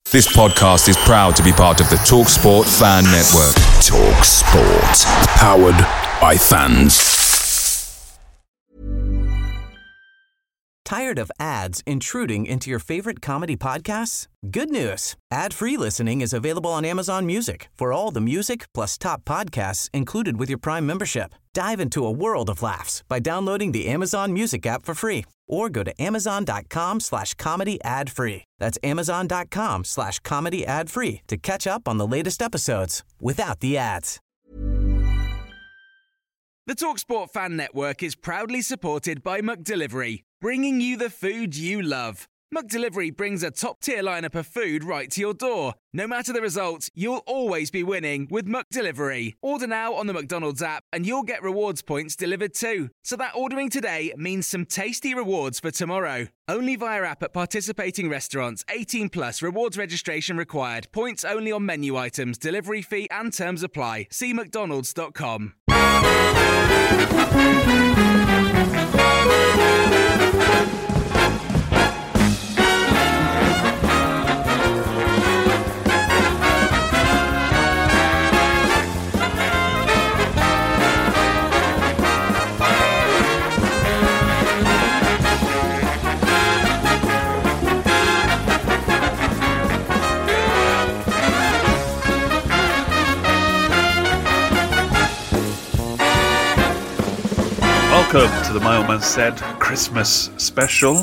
This podcast is proud to be part of the TalkSport Fan Network. TalkSport. Powered by fans. Tired of ads intruding into your favorite comedy podcasts? Good news. Ad-free listening is available on Amazon Music for all the music plus top podcasts included with your Prime membership. Dive into a world of laughs by downloading the Amazon Music app for free or go to amazon.com/comedy ad-free. That's amazon.com/comedy ad-free to catch up on the latest episodes without the ads. The TalkSport Fan Network is proudly supported by McDelivery, bringing you the food you love. McDelivery brings a top-tier lineup of food right to your door. No matter the result, you'll always be winning with McDelivery. Order now on the McDonald's app and you'll get rewards points delivered too. So that ordering today means some tasty rewards for tomorrow. Only via app at participating restaurants. 18 plus. Rewards registration required. Points only on menu items. Delivery fee and terms apply. See mcdonalds.com. Welcome to the My Old Man Said Christmas special.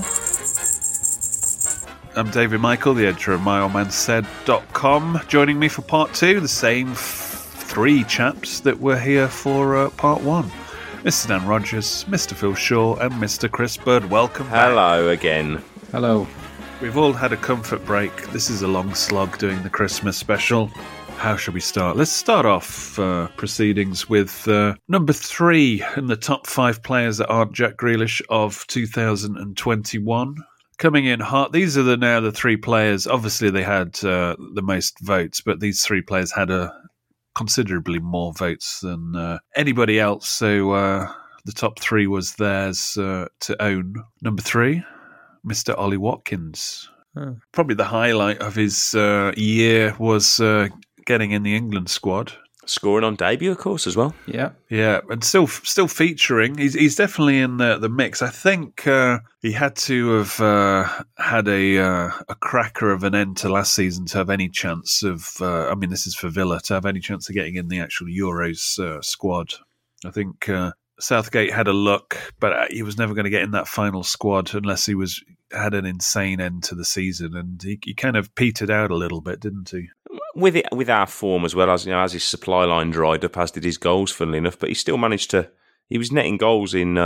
I'm David Michael, the editor of myoldmansaid.com. Joining me for part two, the same three chaps that were here for part one. Mr. Dan Rogers, Mr. Phil Shaw, and Mr. Chris Bird. Welcome back. Hello again. Hello. We've all had a comfort break. This is a long slog doing the Christmas special. How shall we start? Let's start off proceedings with number 3 in the top 5 players that aren't Jack Grealish of 2021. Coming in hot. These are now the 3 players. Obviously, they had the most votes, but these 3 players had considerably more votes than anybody else. So the top 3 was theirs to own. Number 3, Mr. Ollie Watkins. Probably the highlight of his year was getting in the England squad. Scoring on debut, of course, as well. Yeah, and still featuring. He's definitely in the mix. I think he had to have had a cracker of an end to last season to have any chance of. I mean, this is for Villa to have any chance of getting in the actual Euros squad. I think Southgate had a look, but he was never going to get in that final squad unless he had an insane end to the season, and he kind of petered out a little bit, didn't he? With our form as well, as as his supply line dried up, as did his goals, funnily enough. But he still managed to. He was netting goals in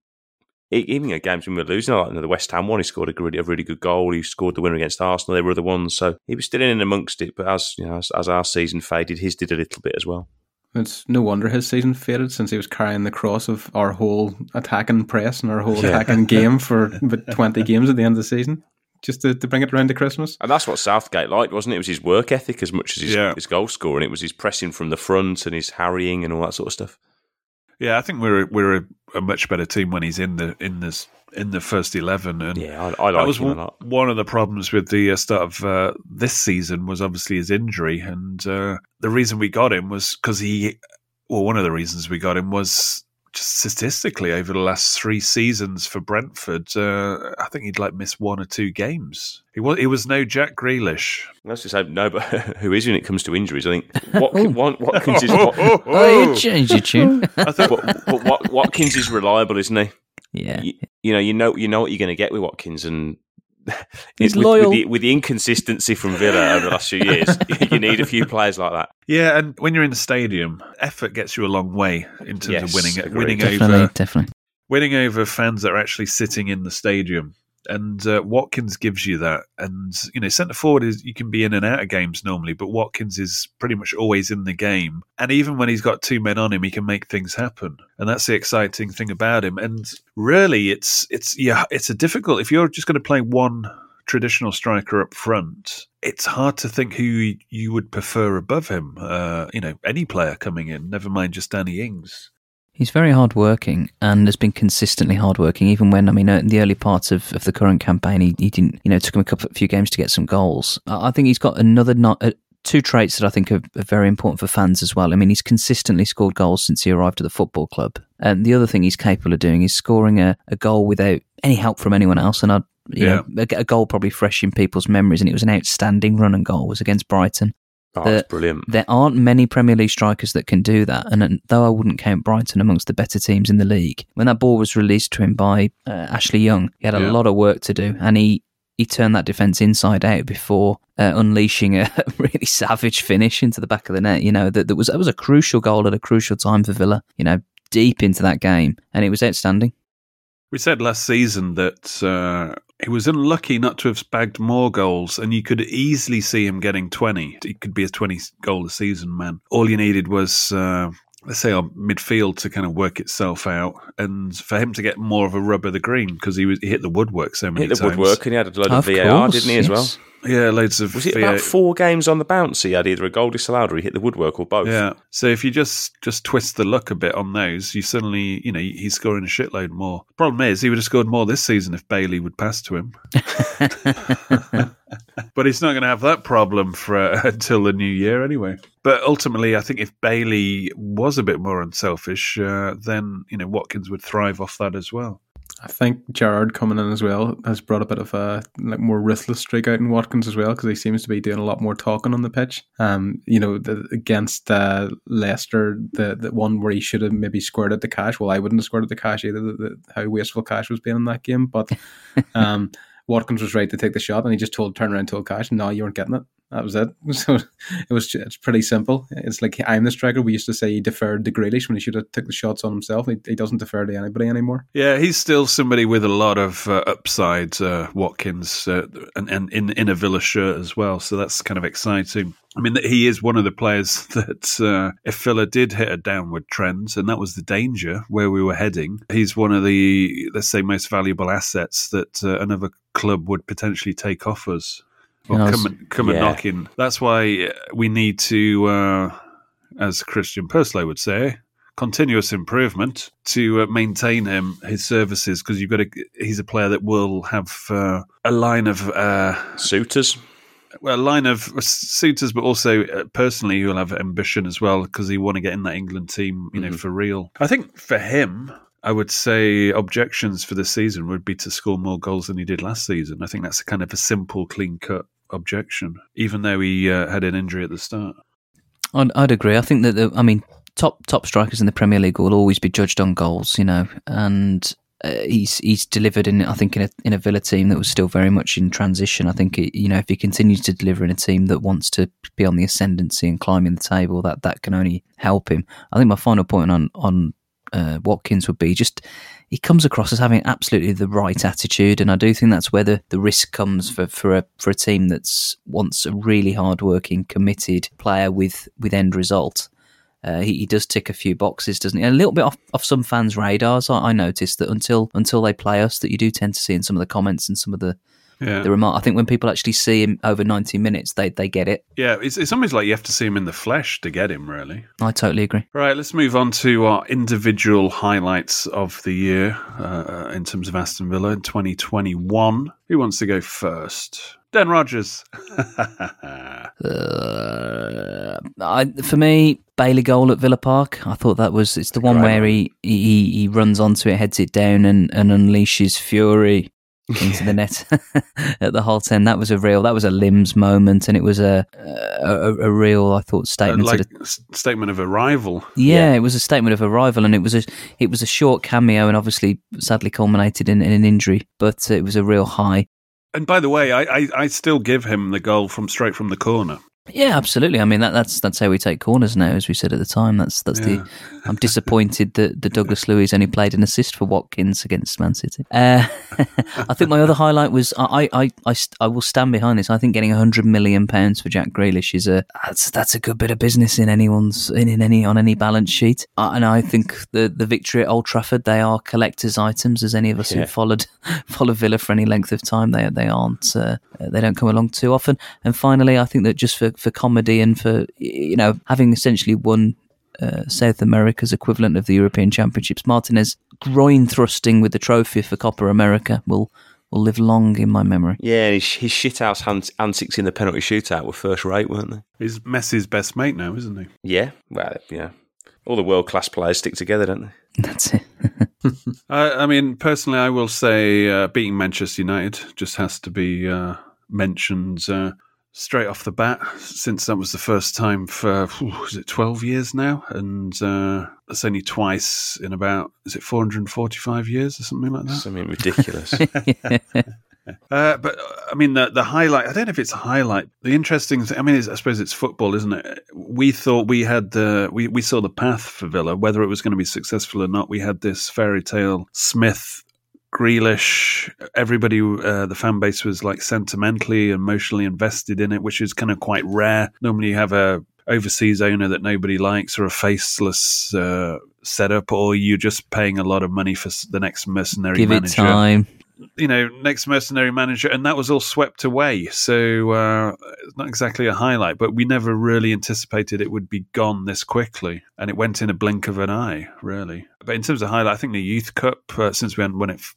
even at games when we were losing. Like the West Ham one, he scored a really good goal. He scored the winner against Arsenal. There were other ones, so he was still in and amongst it. But as our season faded, his did a little bit as well. It's no wonder his season faded, since he was carrying the cross of our whole attacking press and our whole attacking game for about 20 games at the end of the season, just to bring it around to Christmas. And that's what Southgate liked, wasn't it? It was his work ethic as much as his goal scoring. It was his pressing from the front and his harrying and all that sort of stuff. Yeah, I think we're a much better team when he's in the first 11. And yeah, I like him a lot. One of the problems with the start of this season was obviously his injury, and the reason we got him was because one of the reasons we got him was just statistically over the last 3 seasons for Brentford. I think he'd miss 1 or 2 games. He was no Jack Grealish. Let's just say no, but who is when it comes to injuries? I think Watkins is. You changed your tune. But Watkins is reliable, isn't he? Yeah. You know what you're going to get with Watkins, and he's loyal. With the inconsistency from Villa over the last few years. You need a few players like that. Yeah, and when you're in the stadium, effort gets you a long way in terms of winning over fans that are actually sitting in the stadium. And Watkins gives you that. And, centre forward you can be in and out of games normally, but Watkins is pretty much always in the game. And even when he's got 2 men on him, he can make things happen. And that's the exciting thing about him. And really, it's a difficult, if you're just going to play one traditional striker up front, it's hard to think who you would prefer above him. Any player coming in, never mind just Danny Ings. He's very hardworking and has been consistently hardworking, even when, in the early parts of the current campaign, he didn't, it took him a few games to get some goals. I think he's got two traits that I think are very important for fans as well. He's consistently scored goals since he arrived at the football club. And the other thing he's capable of doing is scoring a goal without any help from anyone else. And a goal probably fresh in people's memories. And it was an outstanding run and goal. It was against Brighton. That's brilliant. There aren't many Premier League strikers that can do that. And though I wouldn't count Brighton amongst the better teams in the league, when that ball was released to him by Ashley Young, he had a lot of work to do. And he turned that defence inside out before unleashing a really savage finish into the back of the net. That was a crucial goal at a crucial time for Villa, deep into that game. And it was outstanding. We said last season that he was unlucky not to have bagged more goals, and you could easily see him getting 20. He could be a 20-goal-a-season man. All you needed was, let's say, our midfield to kind of work itself out, and for him to get more of a rub of the green, because he hit the woodwork so many times. Hit the woodwork, and he had a load of VAR, didn't he, as well? Yeah, loads of... Was it about 4 games on the bounce he had either a goal disallowed or he hit the woodwork or both? Yeah, so if you just twist the luck a bit on those, you suddenly, he's scoring a shitload more. Problem is, he would have scored more this season if Bailey would pass to him. But he's not going to have that problem until the new year anyway. But ultimately, I think if Bailey was a bit more unselfish, then, Watkins would thrive off that as well. I think Gerrard coming in as well has brought a bit of a more ruthless streak out in Watkins as well, because he seems to be doing a lot more talking on the pitch. Against Leicester, the one where he should have maybe squirted the cash. Well, I wouldn't have squirted the cash either. How wasteful cash was being in that game, but Watkins was right to take the shot, and he just turned around and told Cash, "No, you weren't getting it." That was it. So it's pretty simple. It's like, I'm the striker. We used to say he deferred to Grealish when he should have took the shots on himself. He doesn't defer to anybody anymore. Yeah, he's still somebody with a lot of upside, Watkins, and in a Villa shirt as well. So that's kind of exciting. He is one of the players that if Villa did hit a downward trend, and that was the danger where we were heading, he's one of the, let's say, most valuable assets that another club would potentially take off us. Or come and knock in. That's why we need to, as Christian Purslow would say, continuous improvement to maintain his services, because he's a player that will have a line of suitors. Well, a line of suitors, but also personally, he'll have ambition as well, because he want to get in that England team, for real. I think for him, I would say objections for this season would be to score more goals than he did last season. I think that's kind of a simple, clean-cut objection, even though he had an injury at the start. I'd agree. I think that top strikers in the Premier League will always be judged on goals, and he's delivered in a Villa team that was still very much in transition. I think if he continues to deliver in a team that wants to be on the ascendancy and climbing the table, that can only help him. I think my final point on Watkins would be just, he comes across as having absolutely the right attitude, and I do think that's where the risk comes for a team that's wants a really hard-working, committed player with end result. He does tick a few boxes, doesn't he? And a little bit off some fans' radars. I noticed that until they play us, that you do tend to see in some of the comments and some of the remark. I think when people actually see him over 90 minutes, they get it. Yeah, it's almost like you have to see him in the flesh to get him, really. I totally agree. Right, let's move on to our individual highlights of the year in terms of Aston Villa in 2021. Who wants to go first? Dan Rodgers. For me, Bailey goal at Villa Park. I thought it's the one where he runs onto it, heads it down, and unleashes fury into the net at the Holte End. That was a limbs moment, and it was a real, I thought, statement. Statement of arrival. Yeah, it was a statement of arrival, and it was a short cameo, and obviously, sadly, culminated in an injury. But it was a real high. And by the way, I still give him the goal straight from the corner. Yeah, absolutely. I mean, that's how we take corners now, as we said at the time. That's I'm disappointed that Douglas Luiz only played an assist for Watkins against Man City. I think my other highlight was I will stand behind this. I think getting £100 million for Jack Grealish is that's a good bit of business on any balance sheet. And I think the victory at Old Trafford, they are collector's items, as any of us who followed Villa for any length of time. They aren't. They don't come along too often. And finally, I think that just for comedy and for having essentially won South America's equivalent of the European Championships. Martinez groin thrusting with the trophy for Copa America will live long in my memory. Yeah, and his shithouse antics in the penalty shootout were first rate, weren't they? He's Messi's best mate now, isn't he? Yeah, well, yeah. All the world-class players stick together, don't they? That's it. I mean, personally, I will say beating Manchester United just has to be mentioned straight off the bat, since that was the first time for, is it 12 years now? And that's only twice in about, is it 445 years or something like that? Something ridiculous. But I mean, the highlight, I don't know if it's a highlight. The interesting thing, I mean, I suppose it's football, isn't it? We thought we had we saw the path for Villa, whether it was going to be successful or not. We had this fairy tale Smith, Grealish, everybody, the fan base was like sentimentally, emotionally invested in it, which is kind of quite rare. Normally you have a overseas owner that nobody likes, or a faceless setup, or you're just paying a lot of money for the next mercenary manager. Give it time. Next mercenary manager, and that was all swept away. So it's not exactly a highlight, but we never really anticipated it would be gone this quickly, and it went in a blink of an eye, really. But in terms of highlight, I think the Youth Cup, since we hadn't won it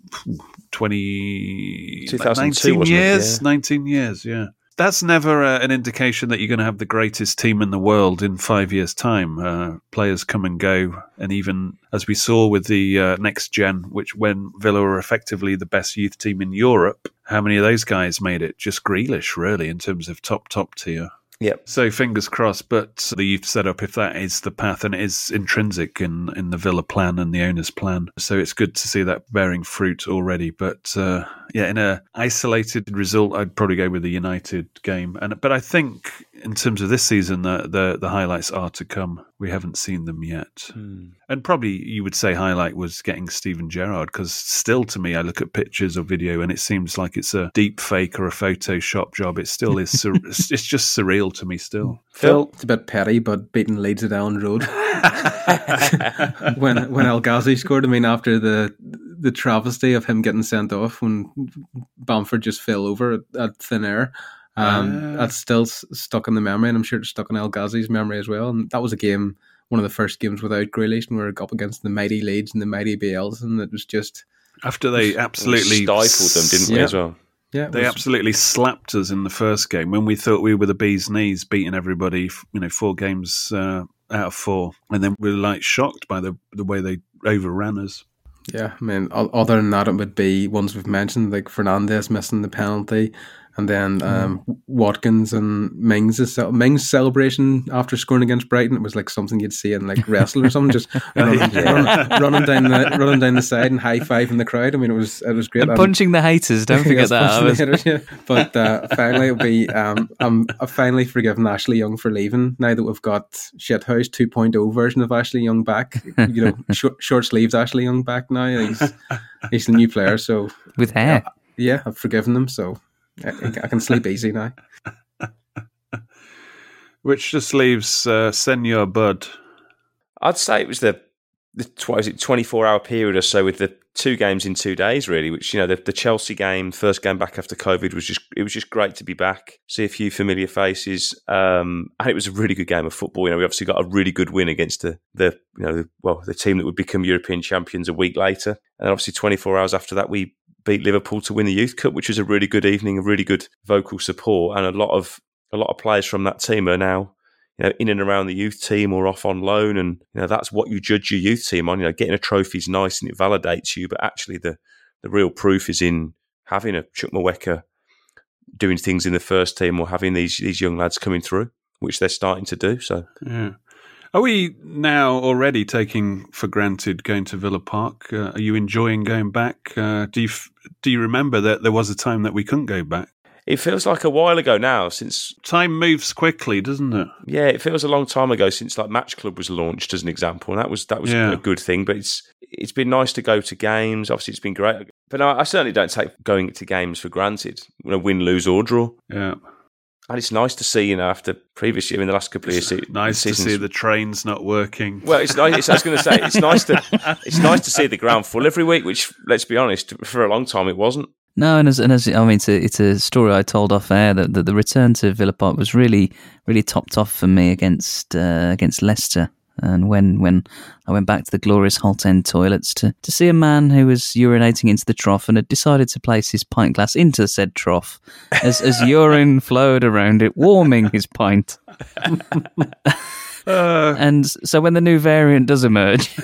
19 years, Yeah. 19 years, yeah. That's never an indication that you're going to have the greatest team in the world in 5 years' time. Players come and go, and even as we saw with the next gen, which when Villa were effectively the best youth team in Europe, how many of those guys made it? Just Grealish, really, in terms of top tier. Yep. So fingers crossed, but the youth setup, if that is the path, and it is intrinsic in the Villa plan and the owner's plan, so it's good to see that bearing fruit already. But in a isolated result, I'd probably go with the United game. But I think in terms of this season, the highlights are to come. We haven't seen them yet. And probably you would say highlight was getting Steven Gerrard, because still to me, I look at pictures or video and it seems like it's a deep fake or a Photoshop job. It still is. It's just surreal to me still. Phil? It's a bit petty, but beating Leeds at Elland Road when El Ghazi scored. I mean, after the travesty of him getting sent off when Bamford just fell over at thin air. That's still stuck in the memory, and I'm sure it's stuck in El Ghazi's memory as well. And that was a game, one of the first games without Grealish, and we were up against the mighty Leeds and the mighty BLs, and it was just after they absolutely stifled them, didn't we, as well? Yeah, they absolutely slapped us in the first game when we thought we were the bee's knees, beating everybody. 4 games out of 4, and then we were like shocked by the way they overran us. Yeah, I mean, other than that, it would be ones we've mentioned, like Fernandes missing the penalty, and then Watkins and Mings' celebration after scoring against Brighton. It was like something you'd see in like wrestling or something, just running down the side and high-fiving the crowd. I mean, it was great. And punching the haters, don't forget that. Haters, yeah. But finally, it'll be I've finally forgiven Ashley Young for leaving now that we've got Shithouse 2.0 version of Ashley Young back. Short sleeves Ashley Young back now. He's the new player, so with hair. Yeah, I've forgiven him, so I can sleep easy now. Which just leaves Senor Bud. I'd say it was the 24-hour period or so with the 2 games in 2 days, really, which, the Chelsea game, first game back after COVID, was just great to be back, see a few familiar faces, and it was a really good game of football. We obviously got a really good win against the team that would become European champions a week later, and obviously 24 hours after that, we beat Liverpool to win the Youth Cup, which was a really good evening, a really good vocal support, and a lot of players from that team are now in and around the youth team or off on loan, and that's what you judge your youth team on. Getting a trophy is nice and it validates you, but actually the real proof is in having a Chukwuemeka doing things in the first team, or having these young lads coming through, which they're starting to do. So yeah. Are we now already taking for granted going to Villa Park? Are you enjoying going back? Do you remember that there was a time that we couldn't go back? It feels like a while ago now, since time moves quickly, doesn't it? Yeah, it feels a long time ago since like Match Club was launched as an example, and that was a good thing. But it's been nice to go to games. Obviously, it's been great, but no, I certainly don't take going to games for granted. Win, lose, or draw. Yeah. And it's nice to see, after previously, in the last couple of years, nice to see the trains not working. Well, it's nice. I was going to say it's nice to see the ground full every week. Which, let's be honest, for a long time it wasn't. No, and as I mean, it's a story I told off air that the return to Villa Park was really, really topped off for me against Leicester And when I went back to the glorious Holt End toilets to see a man who was urinating into the trough and had decided to place his pint glass into said trough as urine flowed around it, warming his pint. And so when the new variant does emerge,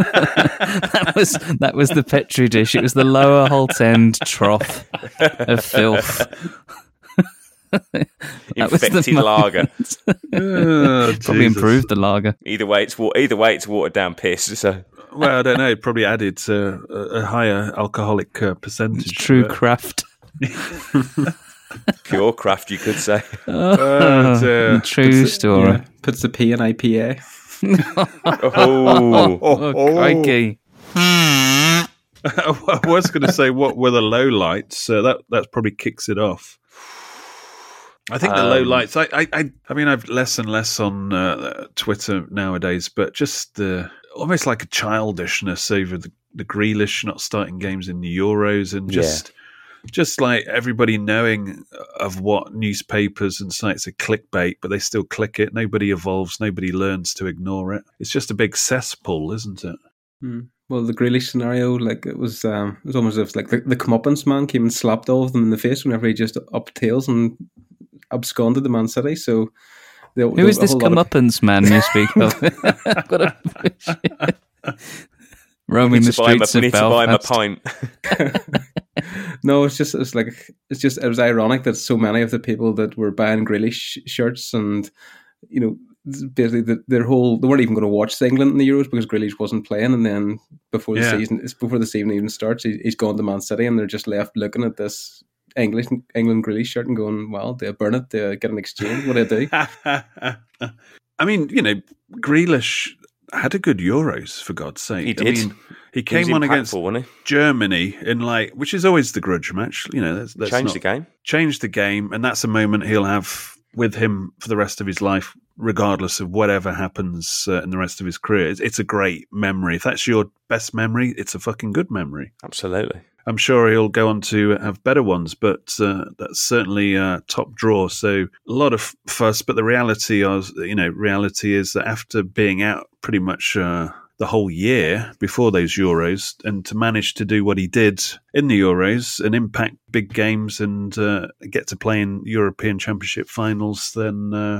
that was the Petri dish. It was the lower Holt End trough of filth. Infected lager. Probably improved the lager. Either way, it's watered down piss. So. Well, I don't know. It probably added a higher alcoholic percentage. It's true craft. Pure craft, you could say. True story. Yeah, puts the P in IPA. Crikey. I was going to say, what were the low lights? That probably kicks it off. I think the low lights. I mean, I've less and less on Twitter nowadays, but just almost like a childishness over the Grealish not starting games in the Euros, and just like everybody knowing of what newspapers and sites are clickbait, but they still click it. Nobody evolves. Nobody learns to ignore it. It's just a big cesspool, isn't it? Mm. Well, the Grealish scenario, like it was almost as if like the comeuppance man came and slapped all of them in the face whenever he just upped tails and absconded the Man City. So, who is this comeuppance man you speak of? Roaming the streets of Belfast. We need to buy him a pint. No, it was ironic that so many of the people that were buying Grealish shirts and, you know, basically they weren't even going to watch England in the Euros because Grealish wasn't playing, and then before the season even starts, he's gone to Man City, and they're just left looking at this England Grealish shirt and going, well, do I burn it? Do I get an exchange? What do I do? I mean, you know, Grealish had a good Euros, for God's sake. He did. I mean, he came on against Germany in which is always the grudge match. You know, let's change the game, and that's a moment he'll have with him for the rest of his life, regardless of whatever happens in the rest of his career. It's a great memory. If that's your best memory, it's a fucking good memory. Absolutely. I'm sure he'll go on to have better ones, but that's certainly top draw. So a lot of fuss, but the reality is that after being out pretty much the whole year before those Euros, and to manage to do what he did in the Euros and impact big games and get to play in European Championship finals, then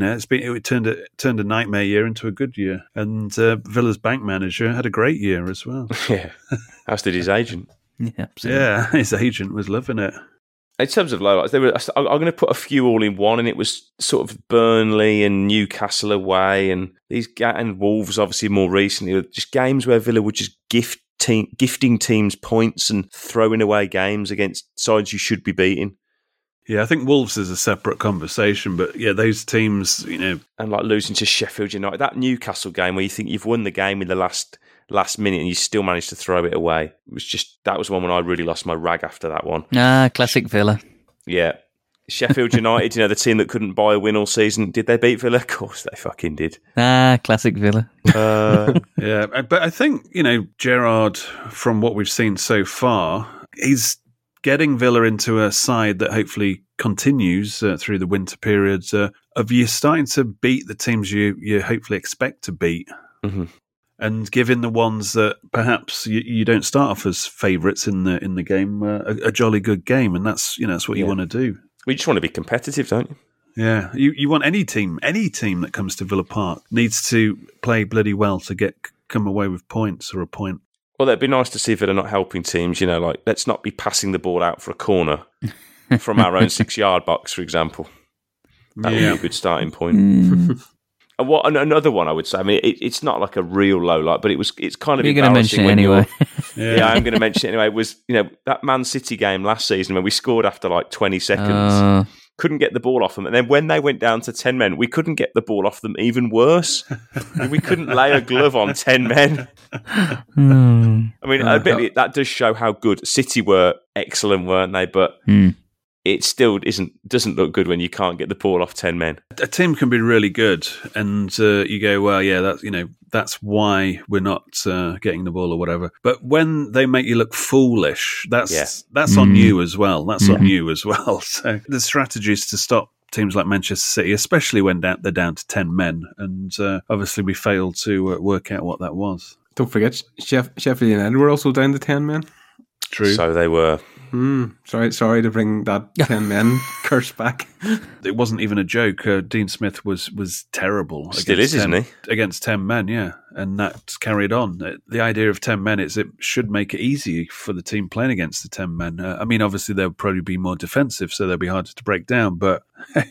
it turned a nightmare year into a good year. And Villa's bank manager had a great year as well. Yeah, as did his agent. Yeah, absolutely. Yeah, his agent was loving it. In terms of lowlights, I'm going to put a few all in one, and it was sort of Burnley and Newcastle away, and and Wolves obviously more recently. Just games where Villa were just gifting teams points and throwing away games against sides you should be beating. Yeah, I think Wolves is a separate conversation, but yeah, those teams, you know, and like losing to Sheffield United, that Newcastle game where you think you've won the game in the last minute and you still managed to throw it away. That was one when I really lost my rag after that one. Classic Villa. Yeah. Sheffield United, the team that couldn't buy a win all season, did they beat Villa? Of course they fucking did. Classic Villa. Yeah, but I think, Gerrard, from what we've seen so far, he's getting Villa into a side that hopefully continues through the winter periods of you starting to beat the teams you hopefully expect to beat. Mm-hmm. And giving the ones that perhaps you don't start off as favourites in the game a jolly good game, and that's what you want to do. We just want to be competitive, don't you? Yeah, you want any team that comes to Villa Park needs to play bloody well to come away with points or a point. Well, it'd be nice to see Villa not helping teams. Like let's not be passing the ball out for a corner from our own 6-yard box, for example. That would be a good starting point. And another one I would say, I mean, it's not like a real low light, but it's kind of You're embarrassing. You're going to mention it anyway. Yeah, I'm going to mention it anyway. Was that Man City game last season when we scored after like 20 seconds, couldn't get the ball off them, and then when they went down to 10 men, we couldn't get the ball off them. Even worse, we couldn't lay a glove on 10 men. I mean, admittedly, that does show how good City were. Excellent, weren't they? But. It still doesn't look good when you can't get the ball off 10 men. A team can be really good, and you go, well, yeah, that's why we're not getting the ball or whatever. But when they make you look foolish, that's on you as well. That's on you as well. So the strategy is to stop teams like Manchester City, especially when they're down to 10 men. And obviously we failed to work out what that was. Don't forget, Sheffield United were also down to 10 men. True. So they were. Sorry to bring that 10 men curse back. It wasn't even a joke. Dean Smith was terrible. Still is, isn't he? Against 10 men, yeah. And that's carried on. The idea of 10 men is it should make it easy for the team playing against the 10 men. I mean, obviously, they'll probably be more defensive, so they'll be harder to break down. But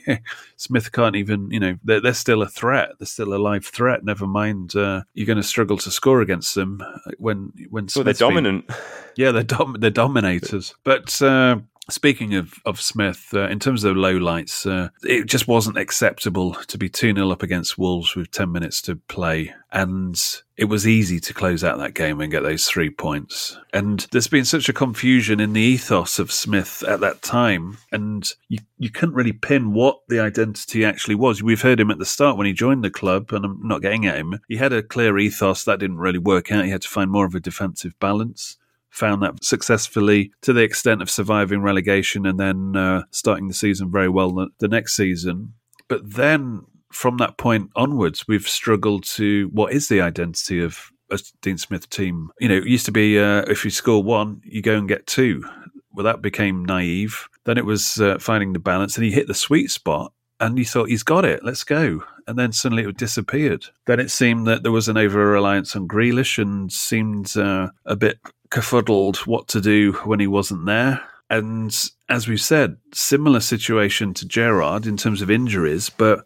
Smith can't even, they're still a threat. They're still a live threat. Never mind, you're going to struggle to score against them when So they're dominant. Yeah, they're dominators. But speaking of Smith, in terms of lowlights, it just wasn't acceptable to be 2-0 up against Wolves with 10 minutes to play. And it was easy to close out that game and get those 3 points. And there's been such a confusion in the ethos of Smith at that time. And you couldn't really pin what the identity actually was. We've heard him at the start when he joined the club, and I'm not getting at him. He had a clear ethos that didn't really work out. He had to find more of a defensive balance. Found that successfully to the extent of surviving relegation and then starting the season very well the next season. But then from that point onwards, we've struggled to what is the identity of a Dean Smith team. It used to be if you score 1, you go and get 2. Well, that became naive. Then it was finding the balance, and he hit the sweet spot. And you thought, he's got it, let's go. And then suddenly it disappeared. Then it seemed that there was an over-reliance on Grealish and seemed a bit kerfuddled what to do when he wasn't there. And as we've said, similar situation to Gerrard in terms of injuries, but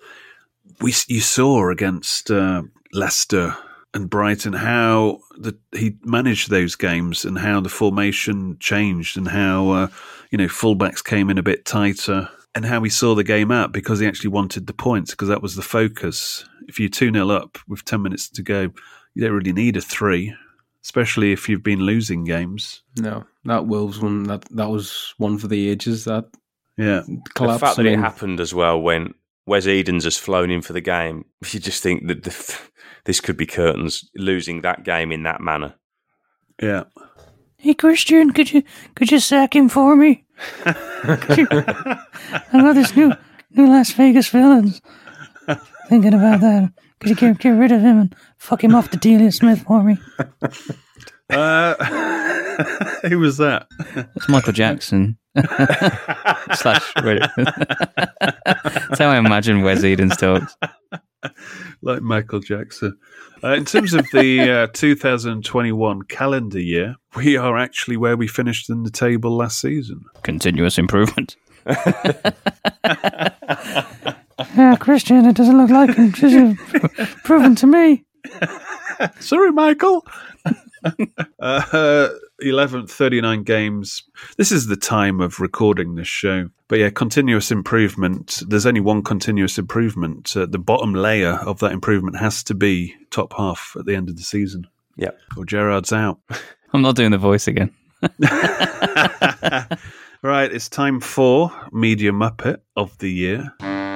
you saw against Leicester and Brighton how he managed those games and how the formation changed and how fullbacks came in a bit tighter. And how he saw the game out because he actually wanted the points because that was the focus. If you're 2-0 up with 10 minutes to go, you don't really need a 3, especially if you've been losing games. No, that Wolves one, that was one for the ages. That The collapse. fact that it happened as well when Wes Edens has flown in for the game, you just think that this could be curtains, losing that game in that manner. Yeah. Hey Christian, could you sack him for me? I got this new Las Vegas villains. Thinking about that. Could you get rid of him and fuck him off to Delia Smith for me? Who was that? It's Michael Jackson. That's how I imagine Wes Edens talks. Like Michael Jackson. In terms of the 2021 calendar year, we are actually where we finished in the table last season. Continuous improvement. Yeah, Christian, it doesn't look like it. Proven to me. Sorry, Michael. 11th, 39 games. This is the time of recording this show. But yeah, continuous improvement. There's only one continuous improvement. The bottom layer of that improvement has to be top half at the end of the season. Yeah. Or Gerrard's out. I'm not doing the voice again. Right, it's time for Media Muppet of the Year.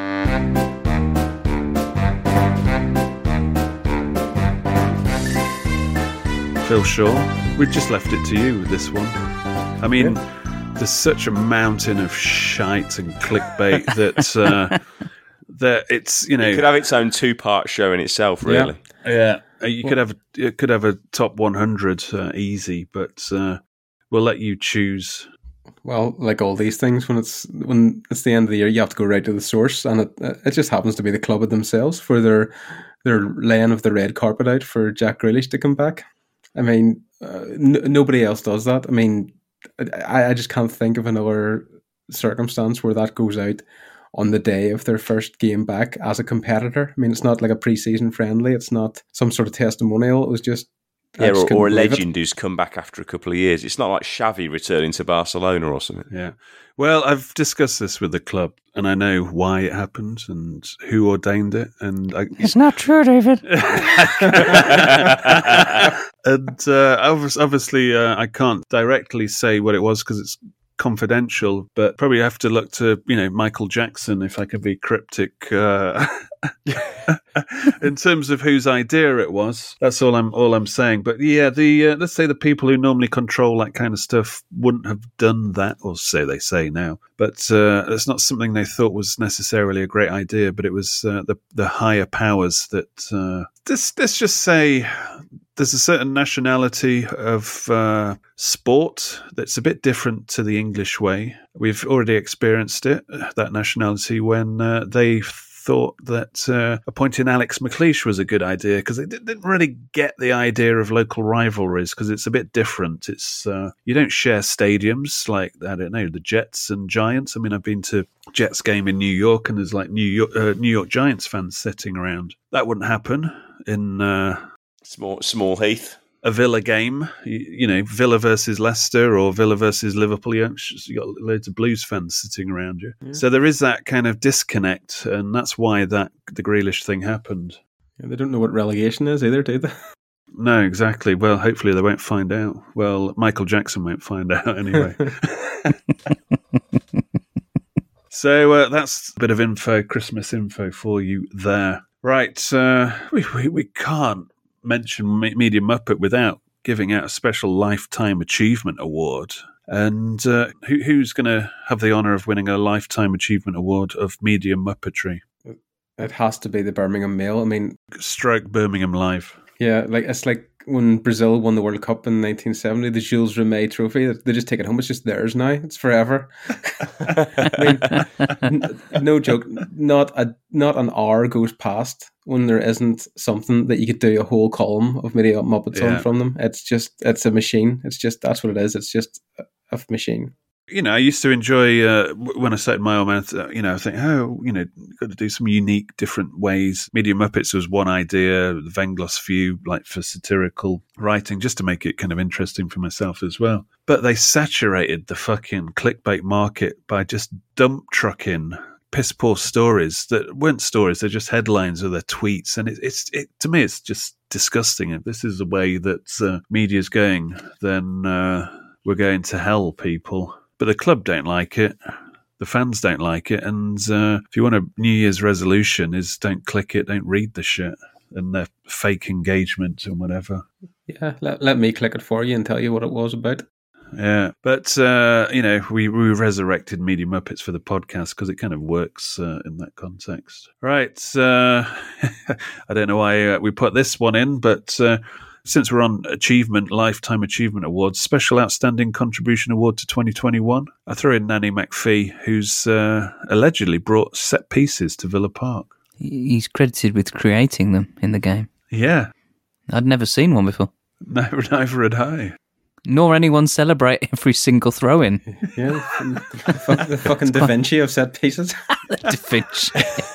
Phil Shaw, we've just left it to you with this one. I mean, there's such a mountain of shite and clickbait that it's, It could have its own 2-part show in itself, really. Yeah. It could have a top 100 easy, but we'll let you choose. Well, like all these things, when it's the end of the year, you have to go right to the source, and it just happens to be the club themselves for their laying of the red carpet out for Jack Grealish to come back. I mean, nobody else does that. I mean, I just can't think of another circumstance where that goes out on the day of their first game back as a competitor. I mean, it's not like a pre-season friendly. It's not some sort of testimonial. It was just... or a legend who's come back after a couple of years. It's not like Xavi returning to Barcelona or something. Yeah. Well, I've discussed this with the club, and I know why it happened and who ordained it. And it's not true, David. And obviously, I can't directly say what it was because it's confidential, but probably have to look to, Michael Jackson, if I can be cryptic, in terms of whose idea it was. That's all I'm saying. But yeah, let's say the people who normally control that kind of stuff wouldn't have done that, or so they say now. But it's not something they thought was necessarily a great idea, but it was the higher powers that, let's just say, there's a certain nationality of sport that's a bit different to the English way. We've already experienced it, that nationality, when they thought that appointing Alex McLeish was a good idea, because they didn't really get the idea of local rivalries, because it's a bit different. It's you don't share stadiums like, I don't know, the Jets and Giants. I mean, I've been to Jets game in New York, and there's like New York Giants fans sitting around. That wouldn't happen in Small Heath. A Villa game, Villa versus Leicester or Villa versus Liverpool. You got loads of Blues fans sitting around you. Yeah. So there is that kind of disconnect, and that's why the Grealish thing happened. Yeah, they don't know what relegation is either, do they? No, exactly. Well, hopefully they won't find out. Well, Michael Jackson won't find out anyway. So that's a bit of info, Christmas info for you there. Right, we can't mention Media Muppet without giving out a special Lifetime Achievement Award. And who's going to have the honour of winning a Lifetime Achievement Award of Media Muppetry? It has to be the Birmingham Mail. I mean, stroke Birmingham Live. Yeah, it's like when Brazil won the World Cup in 1970, the Jules Rimet trophy. They just take it home. It's just theirs now. It's forever. I mean, no joke. Not an hour goes past when there isn't something that you could do a whole column of Media Muppets on from them. It's a machine. That's what it is. It's just a machine. I used to enjoy when I started my own mouth, I think, you've got to do some unique, different ways. Media Muppets was one idea, the Venglos View, like for satirical writing, just to make it kind of interesting for myself as well. But they saturated the fucking clickbait market by just dump trucking piss poor stories that weren't stories, they're just headlines or their tweets. And it to me, it's just disgusting. If this is the way that media's going, then we're going to hell, people. But the club don't like it. The fans don't like it. And if you want a New Year's resolution, is don't click it, don't read the shit and their fake engagement and whatever. Yeah, let me click it for you and tell you what it was about. Yeah, but, we resurrected Media Muppets for the podcast because it kind of works in that context. Right, I don't know why we put this one in, but... since we're on Lifetime Achievement Awards, Special Outstanding Contribution Award to 2021, I throw in Nanny McPhee, who's allegedly brought set pieces to Villa Park. He's credited with creating them in the game. Yeah. I'd never seen one before. No, neither had I. Nor anyone celebrate every single throw-in. Yeah, the fucking Da Vinci of set pieces. Da Vinci.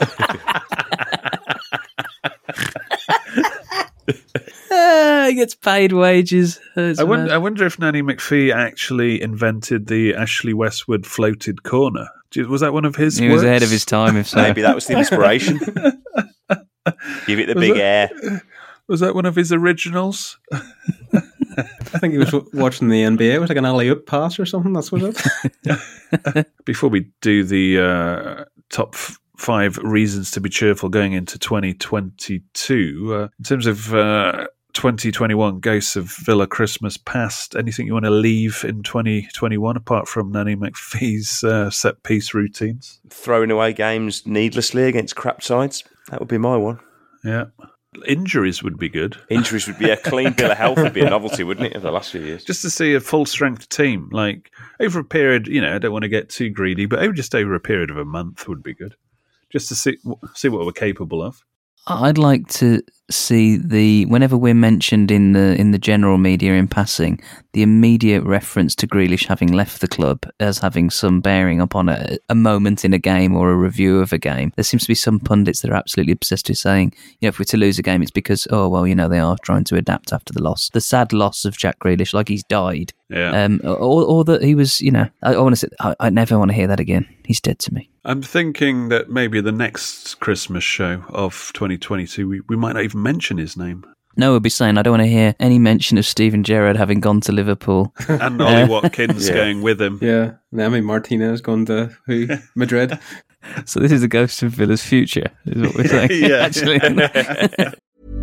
He gets paid wages. I wonder if Nanny McPhee actually invented the Ashley Westwood floated corner. Was that one of his He works? was ahead of his time, if so. Maybe that was the inspiration. Give it the big air. Was that one of his originals? I think he was watching the NBA. It was like an alley-oop pass or something. That's what it. Before we do the top 5 reasons to be cheerful going into 2022, in terms of 2021 Ghosts of Villa Christmas Past, anything you want to leave in 2021 apart from Nanny McPhee's set-piece routines? Throwing away games needlessly against crap sides. That would be my one. Yeah. Injuries would be good. Injuries would be a clean bill of health would be a novelty, wouldn't it, of the last few years? Just to see a full-strength team, like over a period, I don't want to get too greedy, but just over a period of a month would be good. Just to see what we're capable of. I'd like to see whenever we're mentioned in the general media in passing, the immediate reference to Grealish having left the club as having some bearing upon a moment in a game or a review of a game. There seems to be some pundits that are absolutely obsessed with saying, if we're to lose a game, it's because, they are trying to adapt after the loss. The sad loss of Jack Grealish, like he's died. Yeah. Or that he was, I want to say, I never want to hear that again. He's dead to me. I'm thinking that maybe the next Christmas show of 2022, we might not even mention his name. Noah would be saying, I don't want to hear any mention of Steven Gerrard having gone to Liverpool. And Ollie Watkins going with him. Yeah, and Emi Martinez going to Madrid. So this is a ghost of Villa's future, is what we're saying. Yeah. Actually.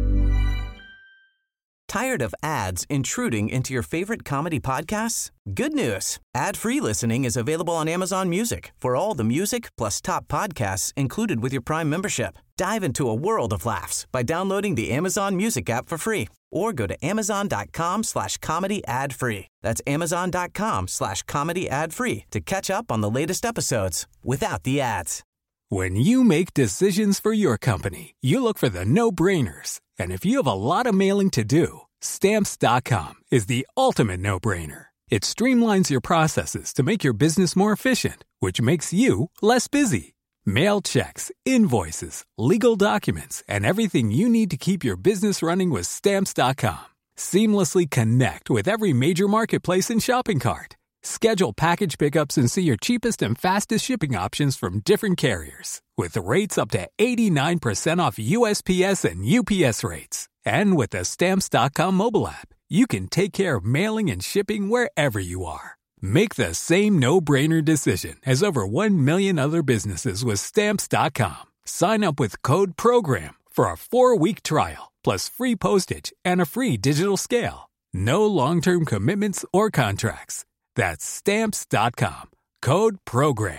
Tired of ads intruding into your favorite comedy podcasts? Good news. Ad-free listening is available on Amazon Music for all the music plus top podcasts included with your Prime membership. Dive into a world of laughs by downloading the Amazon Music app for free or go to amazon.com/comedy ad-free. That's amazon.com/comedy ad-free to catch up on the latest episodes without the ads. When you make decisions for your company, you look for the no-brainers. And if you have a lot of mailing to do, Stamps.com is the ultimate no-brainer. It streamlines your processes to make your business more efficient, which makes you less busy. Mail checks, invoices, legal documents, and everything you need to keep your business running with Stamps.com. Seamlessly connect with every major marketplace and shopping cart. Schedule package pickups and see your cheapest and fastest shipping options from different carriers, with rates up to 89% off USPS and UPS rates. And with the Stamps.com mobile app, you can take care of mailing and shipping wherever you are. Make the same no-brainer decision as over 1 million other businesses with Stamps.com. Sign up with code PROGRAM for a 4-week trial, plus free postage and a free digital scale. No long-term commitments or contracts. That's Stamps.com. Code PROGRAM.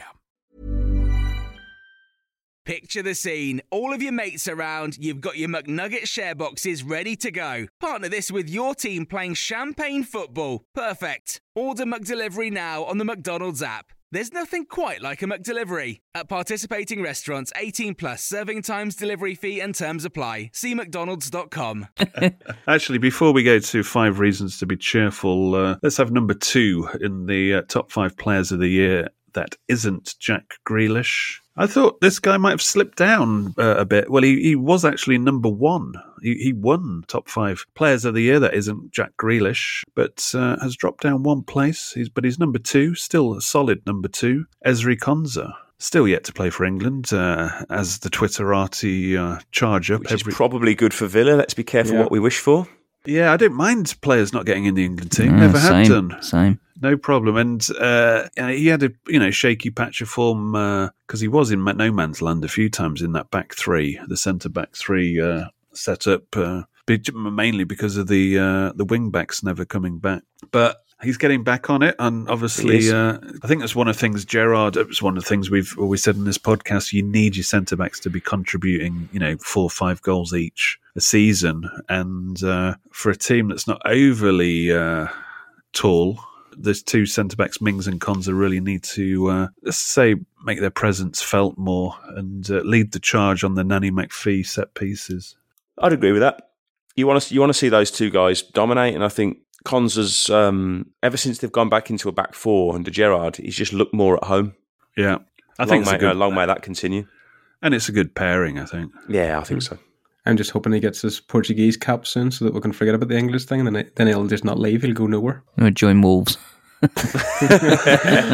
Picture the scene. All of your mates around, you've got your McNugget share boxes ready to go. Partner this with your team playing champagne football. Perfect. Order McDelivery now on the McDonald's app. There's nothing quite like a McDelivery. At participating restaurants, 18 plus, serving times, delivery fee and terms apply. See mcdonalds.com. Actually, before we go to 5 reasons to be cheerful, let's have number 2 in the top 5 players of the year that isn't Jack Grealish. I thought this guy might have slipped down a bit. Well, he was actually number 1. He won top 5 players of the year that isn't Jack Grealish, but has dropped down 1 place. But he's number 2, still a solid number 2. Ezri Konsa, still yet to play for England, as the Twitterati charge up. Which is probably good for Villa. Let's be careful what we wish for. Yeah, I don't mind players not getting in the England team. Never have done. Same. No problem. And he had a shaky patch of form because he was in no man's land a few times in that back 3, the centre back 3 setup, mainly because of the wing backs never coming back. But he's getting back on it, and obviously, I think that's one of the things. Gerrard, it was one of the things we've always said in this podcast. You need your centre backs to be contributing, 4 or 5 goals each a season, and for a team that's not overly tall, there's 2 centre backs, Mings and Konsa, really need to let's say make their presence felt more and lead the charge on the Nanny McPhee set pieces. I'd agree with that. You want to see those 2 guys dominate, and I think Konsa's ever since they've gone back into a back 4 under Gerrard, he's just looked more at home. Yeah, long may that continue. And it's a good pairing, I think. Yeah, I think so. I'm just hoping he gets his Portuguese cap soon so that we can forget about the English thing, and then he'll just not leave. He'll go nowhere. Or join Wolves. That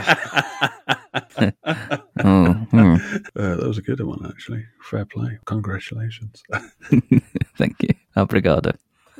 was a good one, actually. Fair play. Congratulations. Thank you. Obrigado.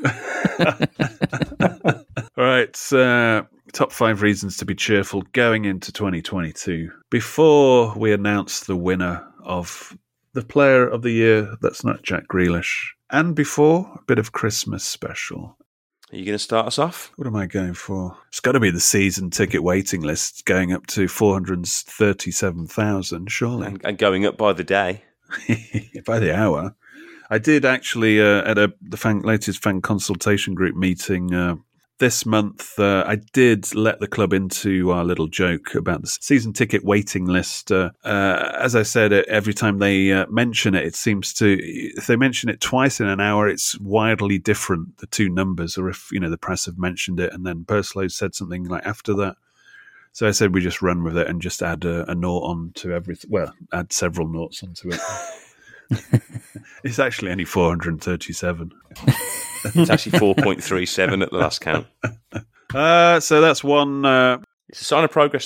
All right. Top 5 reasons to be cheerful going into 2022. Before we announce the winner of the player of the year that's not Jack Grealish, and before a bit of Christmas special. Are you going to start us off? What am I going for? It's got to be the season ticket waiting list going up to 437,000, surely. And going up by the day. By the hour. I did actually, at the latest fan consultation group meeting this month, I did let the club into our little joke about the season ticket waiting list. As I said, every time they mention it, it seems to, if they mention it twice in an hour, it's wildly different, the 2 numbers, or if, the press have mentioned it and then Purslow said something like after that. So I said we just run with it and just add a nought on to everything. Well, add several noughts onto it. It's actually only 437. It's actually 4.37 at the last count. So that's one. It's a sign of progress, though.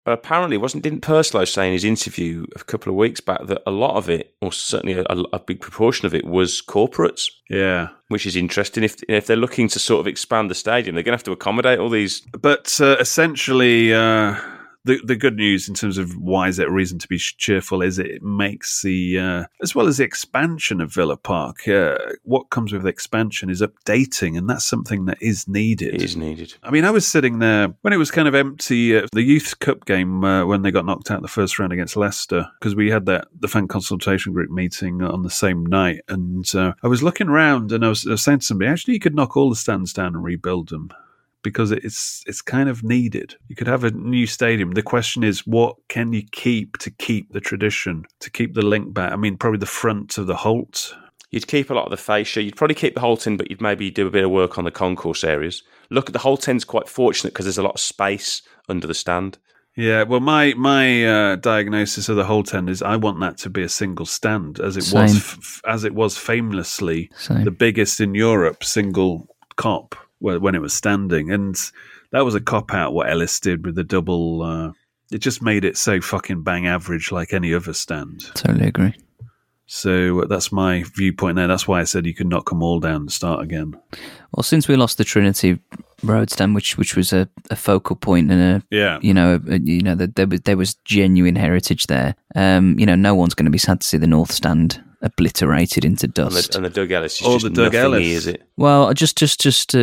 Apparently, didn't Purslow say in his interview a couple of weeks back that a lot of it, or certainly a big proportion of it, was corporates? Yeah. Which is interesting. If they're looking to sort of expand the stadium, they're going to have to accommodate all these. But essentially, the good news in terms of why is it a reason to be cheerful is it makes the, as well as the expansion of Villa Park, what comes with the expansion is updating, and that's something that is needed. It is needed. I mean, I was sitting there when it was kind of empty, the Youth Cup game when they got knocked out the first round against Leicester, because we had the fan consultation group meeting on the same night, and I was looking around and I was saying to somebody, actually, you could knock all the stands down and rebuild them, because it's kind of needed. You could have a new stadium. The question is, what can you keep to keep the tradition, to keep the link back? I mean, probably the front of the Holt. You'd keep a lot of the fascia. You'd probably keep the Holt in, but you'd maybe do a bit of work on the concourse areas. Look, the Holt end's quite fortunate because there's a lot of space under the stand. Yeah, well, my diagnosis of the Holt End is I want that to be a single stand, as it was famously the biggest in Europe, single cop. When it was standing, and that was a cop-out what Ellis did with the double. It just made it so fucking bang average like any other stand. Totally agree. So that's my viewpoint there. That's why I said you could knock them all down and start again. Well, since we lost the Trinity Road stand, which was a focal point and there was genuine heritage there. No one's going to be sad to see the North Stand obliterated into dust. And the Doug Ellis is just nothing, is it? Well, just to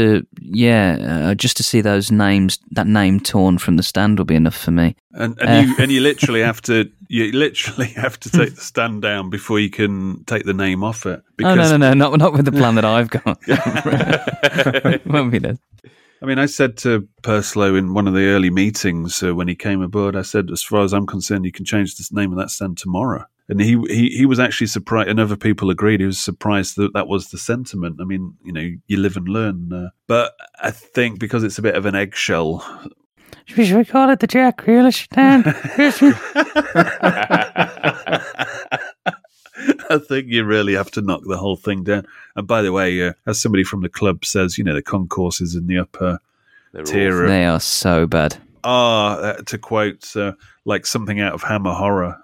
see those names, that name torn from the stand will be enough for me. And you literally have to take the stand down before you can take the name off it. Because no, not with the plan that I've got. Won't be there. I mean, I said to Purslow in one of the early meetings when he came aboard, I said, as far as I'm concerned, you can change the name of that stand tomorrow. And he was actually surprised, and other people agreed. He was surprised that was the sentiment. I mean, you live and learn. But I think because it's a bit of an eggshell. Should we call it the Jack Grealish stand? I think you really have to knock the whole thing down. And by the way, as somebody from the club says, the concourses in the upper tier. They are so bad. To quote, like something out of Hammer Horror.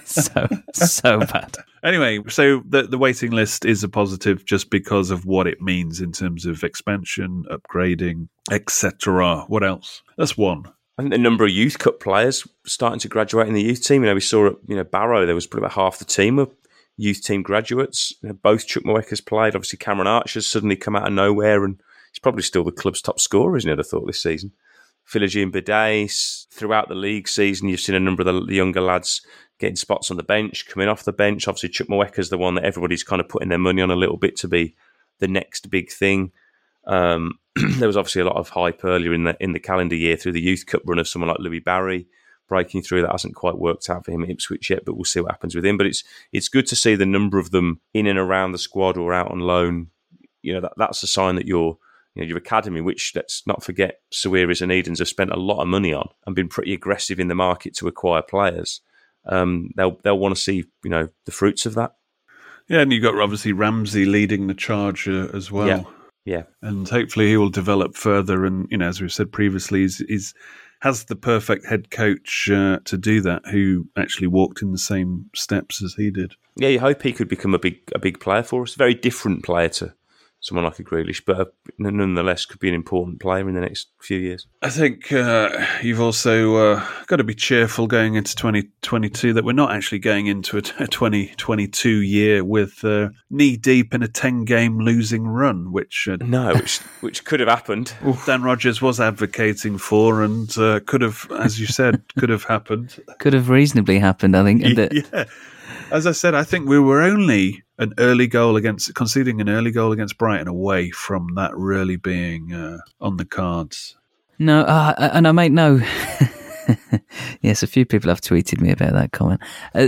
so bad. Anyway, so the waiting list is a positive just because of what it means in terms of expansion, upgrading, etc. What else? That's one. I think the number of Youth Cup players starting to graduate in the youth team. We saw at Barrow, there was probably about half the team of youth team graduates. Both Chukwuemeka's played. Obviously, Cameron Archer's suddenly come out of nowhere, and he's probably still the club's top scorer, isn't it? I thought this season. Philogene Bidet, throughout the league season, you've seen a number of the younger lads getting spots on the bench, coming off the bench. Obviously, Chukwuemeka's the one that everybody's kind of putting their money on a little bit to be the next big thing. There was obviously a lot of hype earlier in the calendar year through the Youth Cup run of someone like Louis Barry breaking through. That hasn't quite worked out for him at Ipswich yet, but we'll see what happens with him. But it's good to see the number of them in and around the squad or out on loan. That's a sign that your academy, which let's not forget, Sawiris and Edens have spent a lot of money on and been pretty aggressive in the market to acquire players. They'll want to see the fruits of that. Yeah, and you've got obviously Ramsey leading the charge as well. Yeah, and hopefully he will develop further. And as we've said previously, has the perfect head coach to do that, who actually walked in the same steps as he did. Yeah, you hope he could become a big player for us. A very different player to someone like a Grealish, but nonetheless could be an important player in the next few years. I think you've also got to be cheerful going into 2022 that we're not actually going into a 2022 year with knee-deep in a 10-game losing run, which could have happened. Dan Rodgers was advocating for, and could have, as you said, could have happened. Could have reasonably happened, I think. Yeah. As I said, I think we were only conceding an early goal against Brighton away from that really being on the cards. No, and I make no. Yes, a few people have tweeted me about that comment.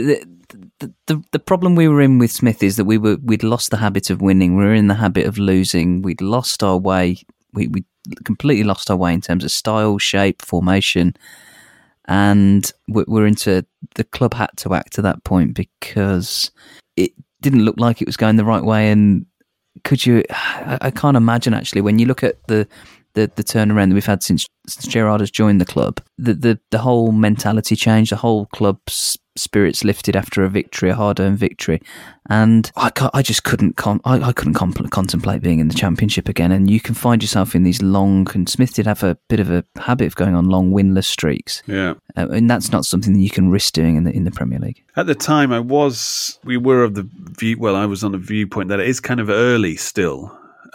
The problem we were in with Smith is that we'd lost the habit of winning. We were in the habit of losing. We'd lost our way. We completely lost our way in terms of style, shape, formation. And we're into the club had to act to that point because it didn't look like it was going the right way. And I can't imagine actually when you look at the the turnaround that we've had since Gerrard has joined the club. The whole mentality changed, the whole club's spirits lifted after a hard-earned victory, and I just couldn't contemplate being in the Championship again. And you can find yourself in these long, and Smith did have a bit of a habit of going on long winless streaks. Yeah, and that's not something that you can risk doing in the Premier League. At the time, I was on the viewpoint that it is kind of early still.